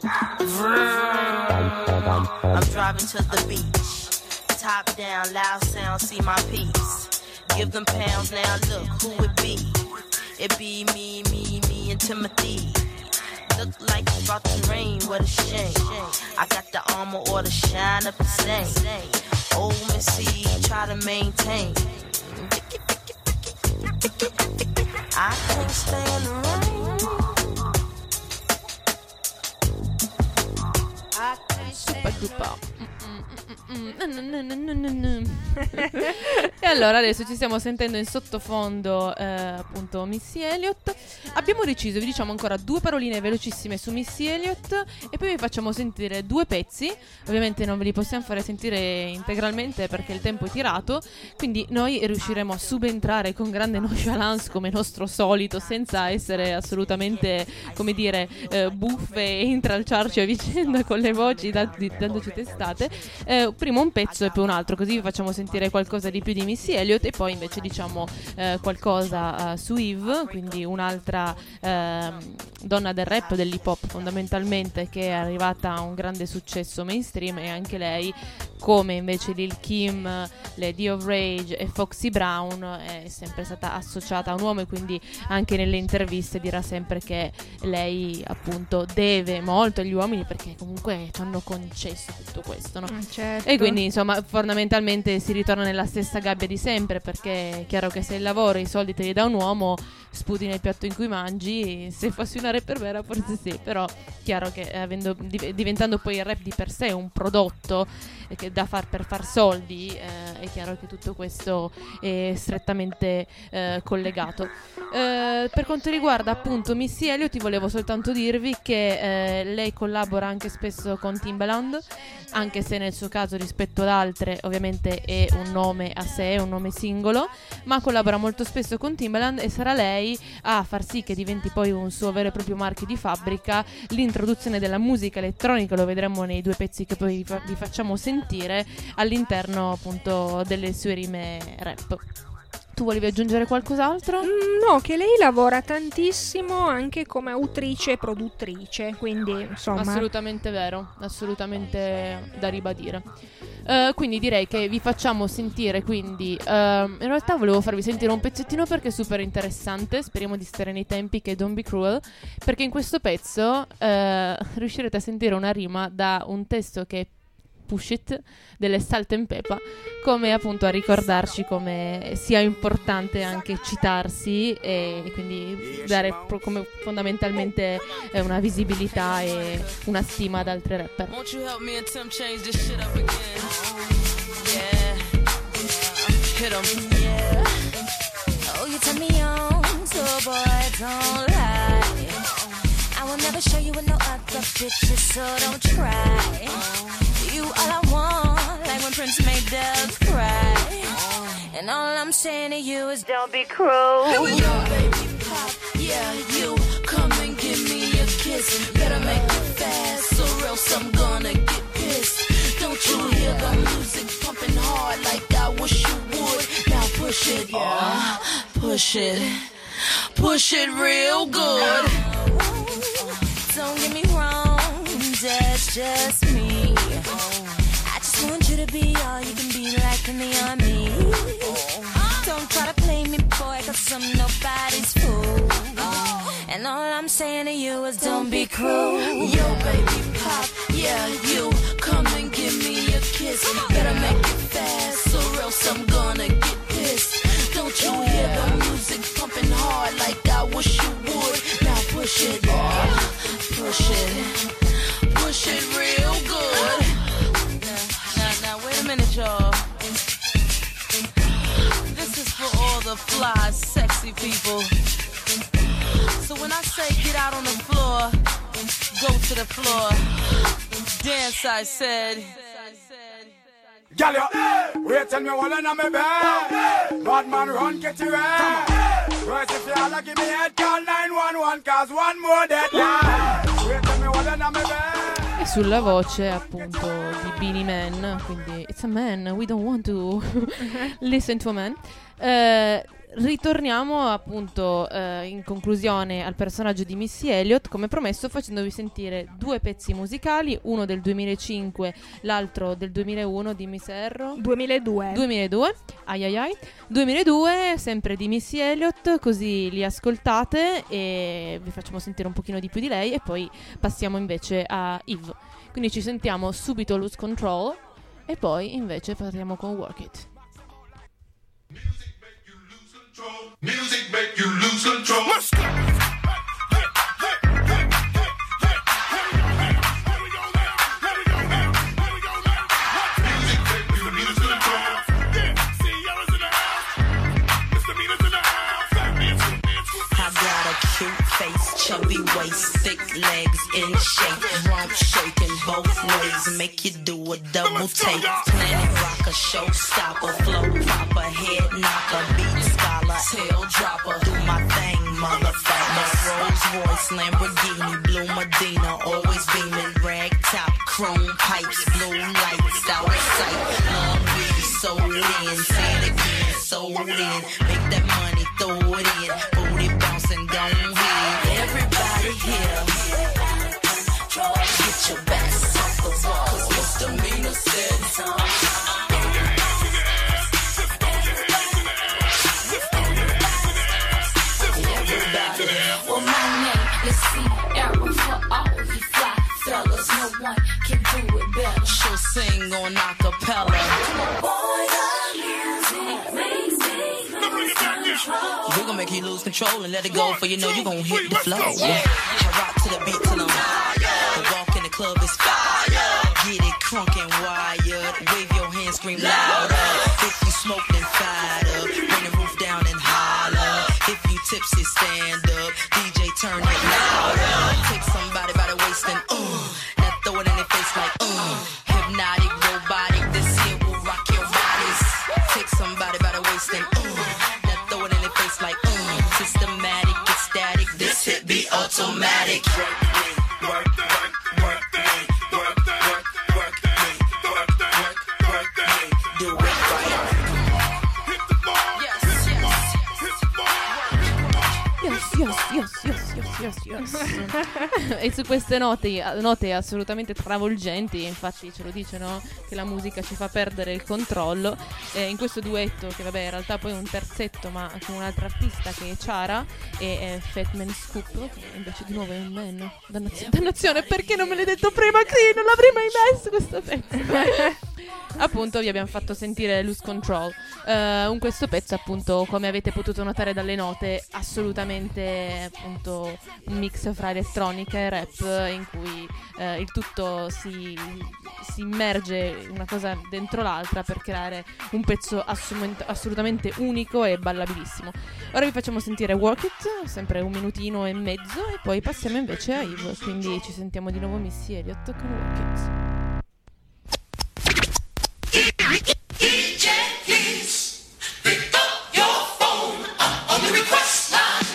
Vroom. I'm driving to the beach. Top down, loud sound, see my piece. Give them pounds now, look who it be. It be me, me, me and Timothy. Look like it's about to rain, what a shame. I got the armor or the shine up the same. Old Missy, try to maintain. I can't stand the rain. I can't stand the rain. E allora adesso ci stiamo sentendo in sottofondo eh, appunto Missy Elliott. Abbiamo deciso, vi diciamo ancora due paroline velocissime su Missy Elliott e poi vi facciamo sentire due pezzi. Ovviamente non ve li possiamo fare sentire integralmente perché il tempo è tirato, quindi noi riusciremo a subentrare con grande nonchalance come nostro solito, senza essere assolutamente, come dire, eh, buffe e intralciarci a vicenda con le voci dandoci, dandoci testate. Eh, prima un pezzo e poi un altro, così vi facciamo sentire qualcosa di più di Missy Elliott e poi invece diciamo eh, qualcosa uh, su Eve, quindi un'altra eh, donna del rap, dell'hip hop fondamentalmente, che è arrivata a un grande successo mainstream e anche lei, come invece Lil Kim, Lady of Rage e Foxy Brown, è sempre stata associata a un uomo e quindi anche nelle interviste dirà sempre che lei appunto deve molto agli uomini perché comunque ci hanno concesso tutto questo, no? Certo. E quindi insomma fondamentalmente si ritorna nella stessa gabbia di sempre, perché è chiaro che se il lavoro e i soldi te li dà un uomo sputi nel piatto in cui mangi. Se fossi una rapper vera forse sì, però chiaro che avendo, div- diventando poi il rap di per sé un prodotto che che da far per far soldi, eh, è chiaro che tutto questo è strettamente eh, collegato. Eh, per quanto riguarda appunto Missy Elliott, ti volevo soltanto dirvi che eh, lei collabora anche spesso con Timbaland, anche se nel suo caso rispetto ad altre ovviamente è un nome a sé, un nome singolo, ma collabora molto spesso con Timbaland e sarà lei a far sì che diventi poi un suo vero e proprio marchio di fabbrica l'introduzione della musica elettronica. Lo vedremo nei due pezzi che poi vi, fa- vi facciamo sentire all'interno appunto delle sue rime rap. Tu volevi aggiungere qualcos'altro? Mm, no, che lei lavora tantissimo anche come autrice e produttrice, quindi insomma... Assolutamente vero, assolutamente da ribadire. Uh, quindi direi che vi facciamo sentire, quindi uh, in realtà volevo farvi sentire un pezzettino perché è super interessante, speriamo di stare nei tempi, che è Don't Be Cruel, perché in questo pezzo uh, riuscirete a sentire una rima da un testo che è Push It delle Salt and Peppa, come appunto a ricordarci come sia importante anche citarsi e quindi dare pro- come fondamentalmente eh, una visibilità e una stima ad altre rapper. Won't you help me and Tim change this shit up again? Yeah. Hit 'em. Yeah. Oh, you turn me on, so boy, don't lie. I will never show you with no other bitches, so don't try. You all I want, like when Prince made Doves cry. And all I'm saying to you is don't be cruel. Yo, baby pop, yeah, you come and give me a kiss. Better make it fast, or else I'm gonna get pissed. Don't you hear the music pumping hard like I wish you would? Now push it, yeah, push it, push it real good. Don't get me wrong, that's just me. I just want you to be all you can be, like in the army. Don't try to play me, boy, cause I'm nobody's fool. And all I'm saying to you is don't be cruel. Yo, baby pop, yeah, you come and give me a kiss. Better make it fast, or else I'm gonna get pissed. Don't you hear the music pumping hard like I wish you would? Now push it, yeah, push it, push it real good. Now, now, wait a minute, y'all. This is for all the fly, sexy people. So when I say get out on the floor, go to the floor, dance, I said. Girl, you wait till me hold on me bed. Bad man run, get you red. Right, if you all give me head, call nine one one, cause one more dead line. Wait till me hold on me bed. E sulla voce appunto di Beenie Man, quindi it's a man, we don't want to listen to a man. Eh, ritorniamo appunto eh, in conclusione al personaggio di Missy Elliott, come promesso, facendovi sentire due pezzi musicali, uno del duemilacinque, l'altro del duemilauno di Miss Erro. duemiladue. duemiladue, ai ai ai. duemiladue, sempre di Missy Elliott, così li ascoltate e vi facciamo sentire un pochino di più di lei e poi passiamo invece a Eve. Quindi ci sentiamo subito Lose Control e poi invece partiamo con Work It. Music make you lose control. Let's go. Chubby waist, thick legs in shape, rump shaking both ways, make you do a double take. Planet rocker, showstopper, flow popper, head knocker, beat scholar, tail dropper. Do my thing, motherfucker. Rolls Royce, Lamborghini, blue Medina, always beaming, rag top, chrome pipes, blue lights, out of sight. Long weed, sold in, say it again, sold in. Make that money, throw it in, booty bouncing, don't hit. Everybody here, get your backs off the wall, cause misdemeanor said everybody. Well, my name is Sierra for all you fly fellas. No one can do it better. She'll sing on acapella. Boy, the music makes me lose control. We're gonna make you lose control and let it go, for you know you gonna hit the flow. Yeah. I rock to the beat till I'm higher. The walk in the club is fire. Get it crunk and wired. We Dios. E su queste note, note assolutamente travolgenti, infatti ce lo dice, no? Che la musica ci fa perdere il controllo. Eh, in questo duetto, che vabbè in realtà poi è un terzetto, ma con un'altra artista che è Ciara e eh, Fat Man Scoop, che invece di nuovo è un man. Dannazio- dannazione, perché non me l'hai detto prima, Cri? Non l'avrei mai messo questo pezzo. Appunto vi abbiamo fatto sentire Lose Control, uh, un questo pezzo appunto, come avete potuto notare dalle note, assolutamente appunto un mix fra elettronica e rap, in cui uh, il tutto si, si immerge una cosa dentro l'altra per creare un pezzo assument- assolutamente unico e ballabilissimo. Ora vi facciamo sentire Work It, sempre un minutino e mezzo, e poi passiamo invece a Eve, quindi ci sentiamo di nuovo Missy Elliott con Work It. D J, please pick up your phone on the request line.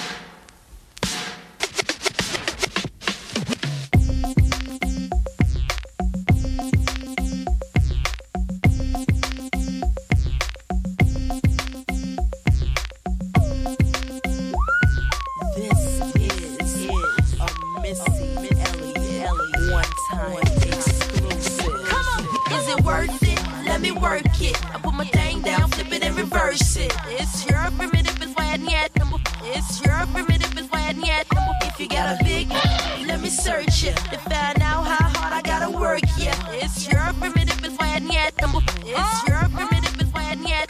This is, is a Missy Elliott one time exclusive. Come on, is it worth it? Let me work it. I put my thing down, flip it and reverse it. It's your primitive is why yet. It's your primitive is why yet. If you got a big, let me search it to find out how hard I gotta work. Yeah, it's your primitive is why yet. It's your primitive is why yet.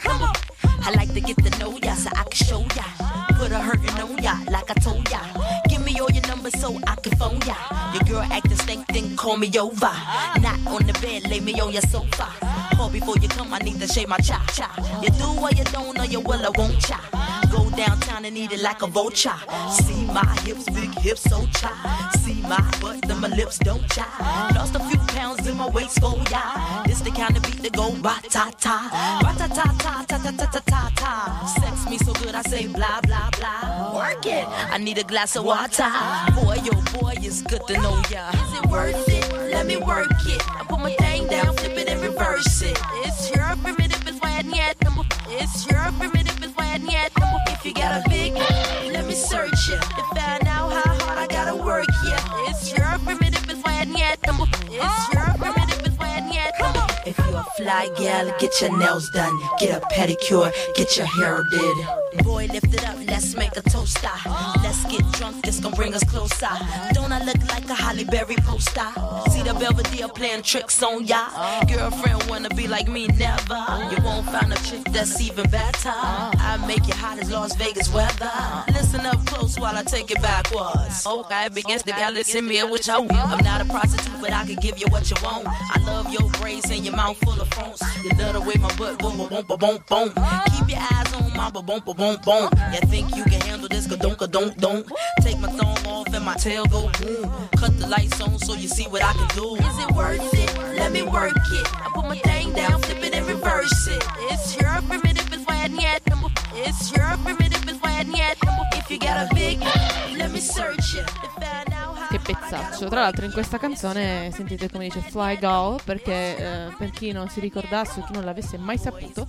I like to get to know ya so I can show ya. Put a hurtin' on ya like I told ya. Give me all your numbers so I can phone ya. Your girl acting stink, then call me over. Not on the bed, lay me on your sofa. Call before you come, I need to shave my cha cha. You do or you don't, or you will or won't cha. Go downtown and eat it like a vulture. See my hips, big hips, so cha. See my butt, then my lips don't cha. Lost a few pounds in my waist, oh yeah. This the kind of beat that go ba-ta-ta. Ba-ta-ta-ta, ta-ta-ta-ta-ta. Sex me so good I say blah, blah, blah. Work it, I need a glass of water. Boy, oh boy, it's good to know ya. Is it worth it? Let me work it. I put my thing down, flip it and reverse it. It's your primitive is why yet. It's your primitive is why yet. If you got a big, let me search it to find out how hard I gotta work. Yeah, it's your primitive is why yet. It's your primitive is why yet. If you're a fly gal, get your nails done, get a pedicure, get your hair did. Boy, lift it up, let's make a toaster. Let's get drunk, this gon' bring us closer. Don't I look like a Halle Berry poster? See the Belvedere playing tricks on ya. Girlfriend wanna be like me, never. You won't find a chick that's even better. I make you hot as Las Vegas weather. Listen up close while I take it backwards. Okay, begins the gal, listen me what you want. I'm not a prostitute, but I can give you what you want. I love your braids and your mouth full of phones. You love the way my butt boom, boom, boom, boom, boom. Keep your eyes on my boom, boom, boom, boom. You think you can handle this? Ka-dunk, ka-dunk, dunk. Take my thumb off and my tail go boom. Cut the lights on so you see what I can do. Is it worth it? Let me work it. I put my thing down, flip it and reverse it. It's your primitive is why yet. It's your primitive is why yet. If you got a big, let me search it to find out how. Che pezzaccio. Tra l'altro in questa canzone sentite come dice Fly Girl, perché eh, per chi non si ricordasse o chi non l'avesse mai saputo,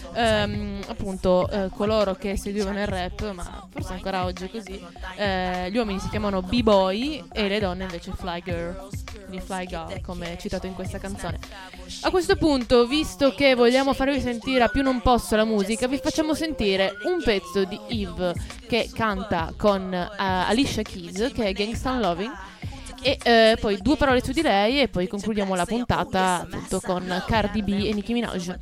ehm, appunto eh, coloro che seguivano il rap, ma forse ancora oggi è così, eh, gli uomini si chiamano B-boy e le donne invece Fly Girl, quindi Fly Girl come citato in questa canzone. A questo punto, visto che vogliamo farvi sentire a più non posso la musica, vi facciamo sentire un pezzo di Eve che canta con uh, Alicia Keys, che è Gangsta Loving, e eh, poi due parole su di lei e poi concludiamo la puntata appunto con Cardi B e Nicki Minaj.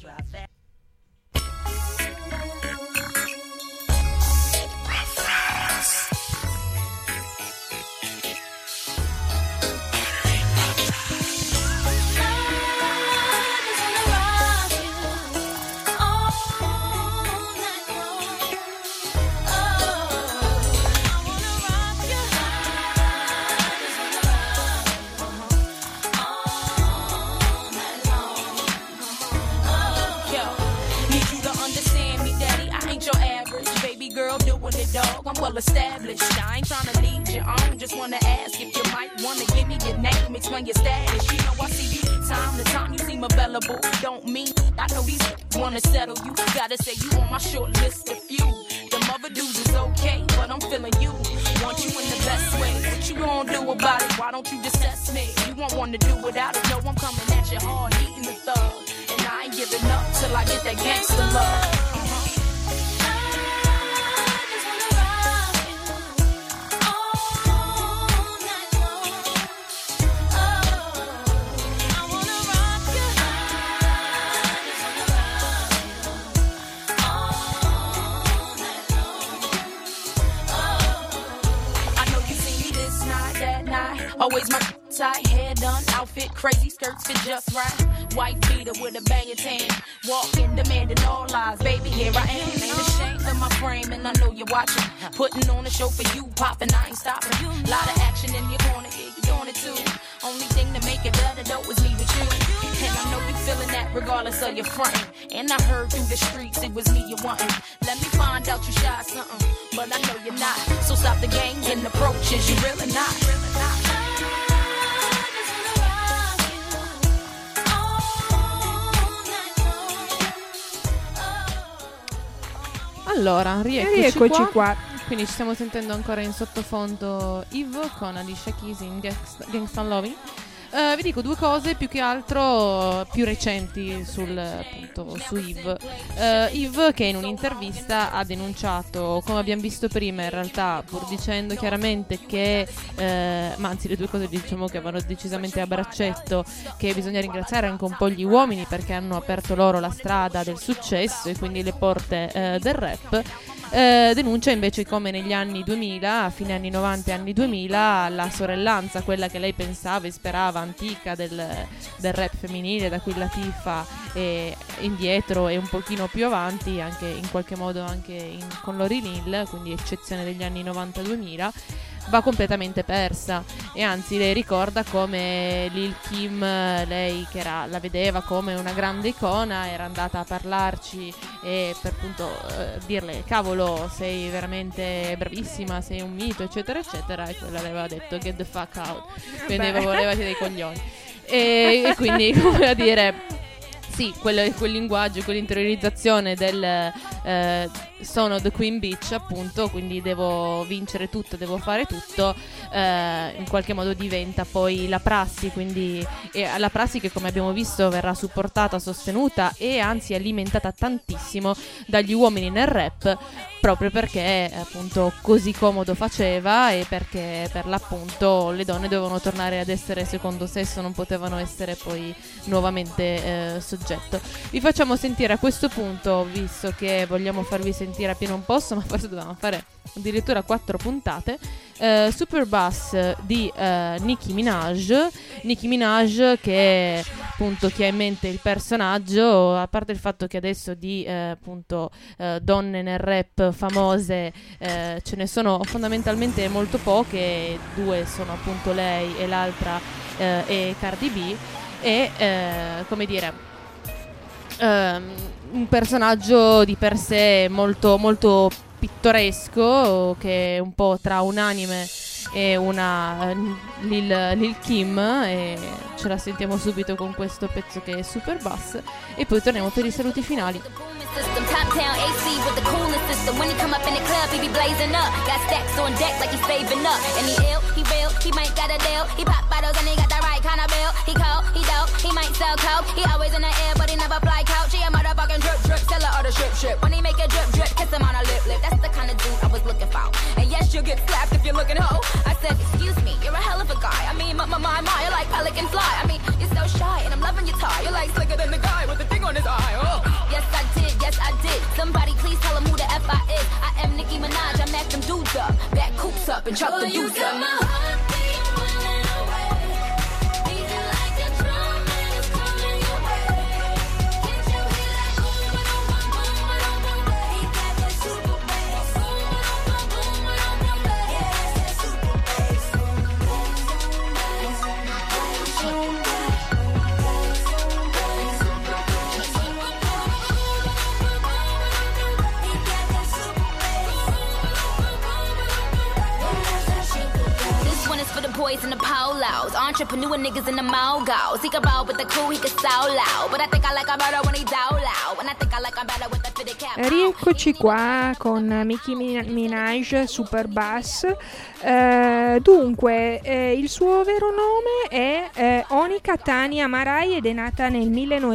Dog, I'm well established. I ain't tryna lead you on. Just wanna ask if you might wanna give me your name, explain your status. You know I see you time to time. You seem available. Don't mean I know these wanna settle you. Gotta say you on my short list of few. Them other dudes is okay, but I'm feeling you. want you in the best way. What you gonna do about it? Why don't you just test me? You won't want to do without it. No, I'm coming at you hard, eating the thug. And I ain't giving up till I get that gangster love. Always my tight, hair done, outfit crazy, skirts fit just right. White beater with a banging tan, walking, demanding all lies. Baby, here I am, ain't ashamed of my frame, and I know you're watching. Putting on a show for you, popping, I ain't stopping. Lot of action in your corner, yeah, you doing it too. Only thing to make it better though is me with you. And I know you feeling that regardless of your frontin'. And I heard through the streets it was me you wantin'. Let me find out you shy something, but I know you're not. So stop the games and approaches, you really not. Really not. Allora, rieccoci, rieccoci qua. qua. Quindi ci stiamo sentendo ancora in sottofondo Eve con Alicia Keys in Gangsta, Gangsta Loving. Uh, vi dico due cose più che altro più recenti sul, appunto, su Eve. Uh, Eve che in un'intervista ha denunciato, come abbiamo visto prima in realtà, pur dicendo chiaramente che, uh, ma anzi le due cose diciamo che vanno decisamente a braccetto, che bisogna ringraziare anche un po' gli uomini perché hanno aperto loro la strada del successo e quindi le porte uh, del rap. Eh, denuncia invece come negli anni duemila, a fine anni novanta e anni duemila, la sorellanza, quella che lei pensava e sperava antica del, del rap femminile, da cui Latifah è indietro e un pochino più avanti, anche in qualche modo anche in, con Lauryn Hill, quindi eccezione degli anni novanta duemila, va completamente persa. E anzi lei ricorda come Lil Kim, lei che era, la vedeva come una grande icona, era andata a parlarci e per appunto eh, dirle cavolo sei veramente bravissima, sei un mito eccetera eccetera, e quella le aveva detto get the fuck out, quindi voleva dei coglioni e, e quindi come a dire sì, quel, quel linguaggio, quell'interiorizzazione del eh, sono the queen bitch appunto, quindi devo vincere tutto, devo fare tutto, eh, in qualche modo diventa poi la prassi, quindi eh, la prassi che come abbiamo visto verrà supportata, sostenuta e anzi alimentata tantissimo dagli uomini nel rap, proprio perché appunto così comodo faceva e perché per l'appunto le donne dovevano tornare ad essere secondo sesso, non potevano essere poi nuovamente eh, soggetto. Vi facciamo sentire a questo punto, visto che vogliamo farvi sentire a pieno un posto, ma forse dobbiamo fare addirittura quattro puntate, eh, Superbus di eh, Nicki Minaj. Nicki Minaj che appunto chi ha in mente il personaggio, a parte il fatto che adesso di eh, appunto eh, donne nel rap famose eh, ce ne sono fondamentalmente molto poche, due sono appunto lei e l'altra eh, è Cardi B, e eh, come dire um, un personaggio di per sé molto molto pittoresco, che è un po' tra un anime e una uh, Lil, Lil Kim, e ce la sentiamo subito con questo pezzo che è Superbus e poi torniamo per i saluti finali. System, top town A C with the coolest system. When he come up in the club, he be blazing up. Got stacks on deck like he's saving up. And he ill, he real, he might got a deal. He pop bottles and he got the right kind of bill. He cold, he dope, he might sell coke. He always in the air, but he never fly couch. He a motherfucking drip drip, seller or the strip strip. When he make a drip drip, kiss him on a lip lip. That's the kind of dude I was looking for. And yes, you'll get slapped if you're looking hoe. I said, excuse me, you're a hell of a guy. I mean, my my my, my you're like pelican fly. I mean, you're so shy, and I'm loving your tie. You're like slicker than the guy with the thing on his eye. Oh, yes I did, yes I did. Somebody please tell him who the F I is. I am Nicki Minaj, I mack them dudes up. Back coops up and chop the dudes up. entrepreneur niggas in the mogos. He can roll with the crew, he can solo. But I think I like a murder when he dolo. And I think I like a better with the fitted cap. Rieccoci qua con Nicki Minaj, Super Bass. Eh, dunque, eh, il suo vero nome è eh, Onika Tania Marai ed è nata nel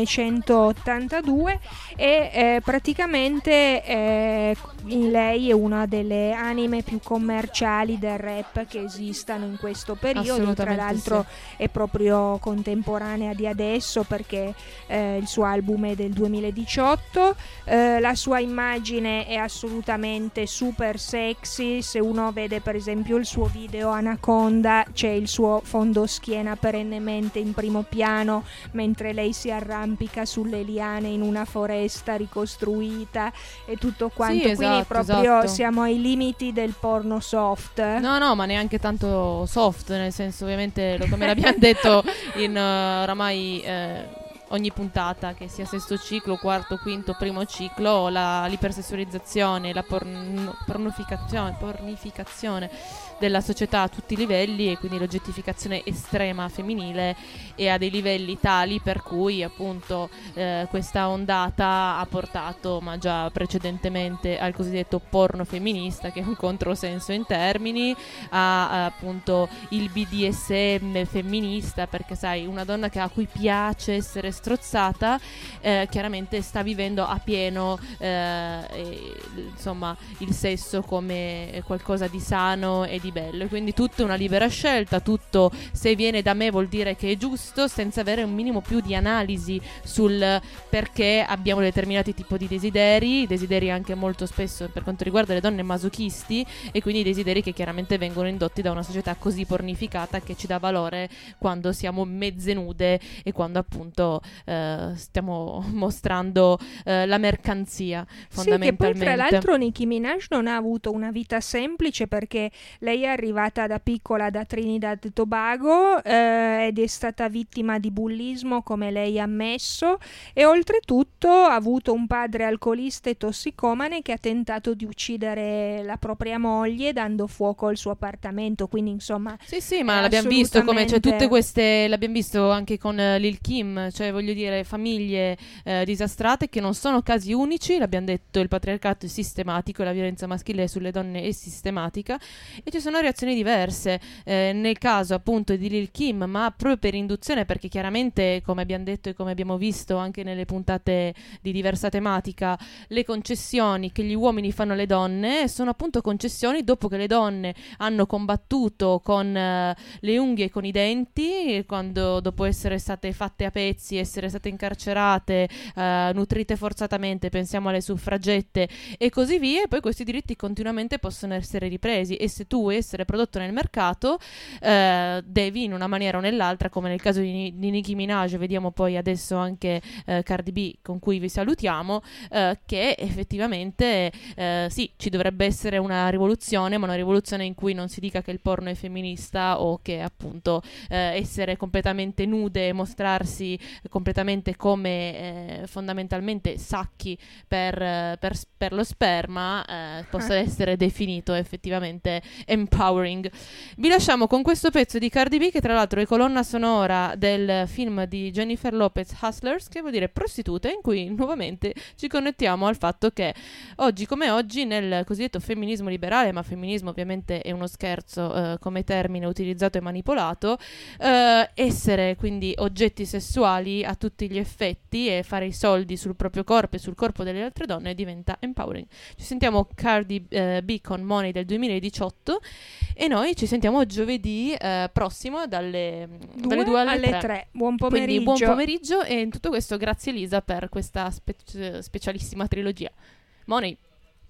millenovecentottantadue e eh, praticamente eh, lei è una delle anime più commerciali del rap che esistano in questo periodo. Tra l'altro sì. È proprio contemporanea di adesso perché eh, il suo album è del duemiladiciotto. Eh, la sua immagine è assolutamente super sexy. Se uno vede per esempio il suo video Anaconda, c'è il suo fondoschiena perennemente in primo piano mentre lei si arrampica sulle liane in una foresta ricostruita e tutto quanto. Sì, esatto, quindi proprio esatto. Siamo ai limiti del porno soft. No, no, ma neanche tanto soft, nel senso, ovviamente, come l'abbiamo detto in uh, oramai eh, ogni puntata, che sia sesto ciclo, quarto, quinto, primo ciclo, la, l'ipersessualizzazione, la porn- pornificazione, pornificazione della società a tutti i livelli, e quindi l'oggettificazione estrema femminile e a dei livelli tali per cui appunto eh, questa ondata ha portato, ma già precedentemente, al cosiddetto porno femminista, che è un controsenso in termini, a, a appunto il B D S M femminista, perché sai, una donna che a cui piace essere strozzata eh, chiaramente sta vivendo a pieno eh, e, insomma, il sesso come qualcosa di sano e di bello, e quindi tutto è una libera scelta, tutto se viene da me vuol dire che è giusto, senza avere un minimo più di analisi sul perché abbiamo determinati tipi di desideri, desideri anche molto spesso per quanto riguarda le donne masochisti, e quindi desideri che chiaramente vengono indotti da una società così pornificata che ci dà valore quando siamo mezze nude e quando appunto eh, stiamo mostrando eh, la mercanzia, fondamentalmente. Sì, che poi tra l'altro Nicki Minaj non ha avuto una vita semplice, perché lei è arrivata da piccola da Trinidad e Tobago eh, ed è stata vittima di bullismo, come lei ha ammesso, e oltretutto ha avuto un padre alcolista e tossicomane che ha tentato di uccidere la propria moglie dando fuoco al suo appartamento, quindi insomma sì sì ma l'abbiamo visto come cioè, tutte queste, l'abbiamo visto anche con uh, Lil Kim, cioè voglio dire famiglie uh, disastrate che non sono casi unici, l'abbiamo detto, il patriarcato è sistematico, la violenza maschile sulle donne è sistematica e ci sono reazioni diverse eh, nel caso appunto di Lil Kim, ma proprio per induzione, perché chiaramente, come abbiamo detto e come abbiamo visto anche nelle puntate di diversa tematica, le concessioni che gli uomini fanno alle donne sono appunto concessioni dopo che le donne hanno combattuto con uh, le unghie e con i denti, quando dopo essere state fatte a pezzi, essere state incarcerate, uh, nutrite forzatamente, pensiamo alle suffragette e così via, e poi questi diritti continuamente possono essere ripresi, e se tu vuoi essere prodotto nel mercato eh, devi in una maniera o nell'altra, come nel caso di, di Nicki Minaj, vediamo poi adesso anche eh, Cardi B, con cui vi salutiamo, eh, che effettivamente eh, sì, ci dovrebbe essere una rivoluzione, ma una rivoluzione in cui non si dica che il porno è femminista o che appunto eh, essere completamente nude e mostrarsi completamente come eh, fondamentalmente sacchi per, per, per lo sperma eh, possa essere definito effettivamente empowering. Vi lasciamo con questo pezzo di Cardi B, che tra l'altro è colonna sonora del film di Jennifer Lopez, Hustlers, che vuol dire prostitute, in cui nuovamente ci connettiamo al fatto che oggi come oggi nel cosiddetto femminismo liberale, ma femminismo ovviamente è uno scherzo eh, come termine utilizzato e manipolato, eh, essere quindi oggetti sessuali a tutti gli effetti e fare i soldi sul proprio corpo e sul corpo delle altre donne diventa empowering. Ci sentiamo Cardi eh, B con Money del duemiladiciotto e noi ci sentiamo giovedì eh, prossimo dalle due, dalle due alle, alle tre. tre. Buon pomeriggio. Quindi buon pomeriggio, e in tutto questo grazie Elisa per questa spe- specialissima trilogia. Money.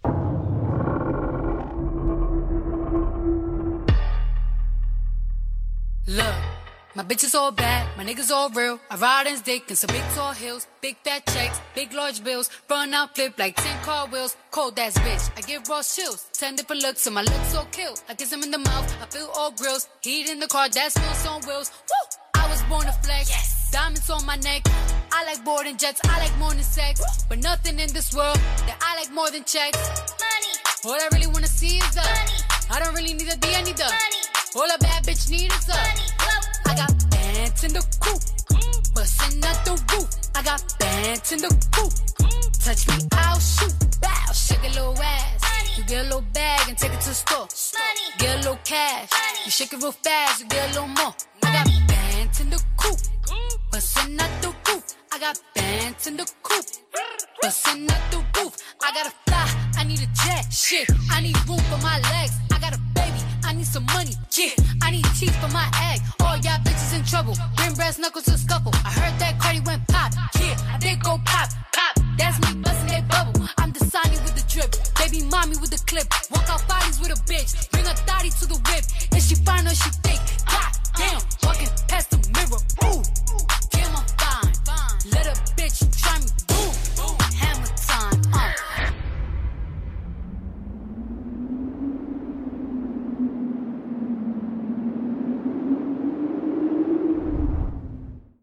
Look, my bitches all bad, my niggas all real. I ride in dick in some big tall hills, big fat checks, big large bills. Run out, flip like ten car wheels. Cold ass bitch, I give raw chills. Ten different looks, and my lips so kill. I kiss him in the mouth, I feel all grills. Heat in the car, that smells on wheels. Woo! I was born to flex, yes. Diamonds on my neck. I like boarding jets, I like more than sex. Woo! But nothing in this world that I like more than checks. Money. All I really wanna see is the money. I don't really need a D, I need the money. All a bad bitch need is the money. Whoa. I got bands in the coop, bustin' out the roof. I got bands in the coop. Touch me, I'll shoot. Bow, shake a little ass. You get a little bag and take it to the store. Get a little cash. You shake it real fast, you get a little more. I got bands in the coop, bustin' out the roof. I got bands in the coop, bustin' out the roof. I gotta fly, I need a jet. Shit, I need room for my legs. I got a baby, I need some money. Yeah, I need teeth for my egg. All y'all bitches in trouble. Bring brass knuckles to scuffle. I heard that Cardi went pop. Yeah, I did go pop, pop. That's me bustin' that bubble. I'm the Sonny with the drip, baby mommy with the clip. Walk out bodies with a bitch. Bring a thotty to the whip. If she fine or she thick,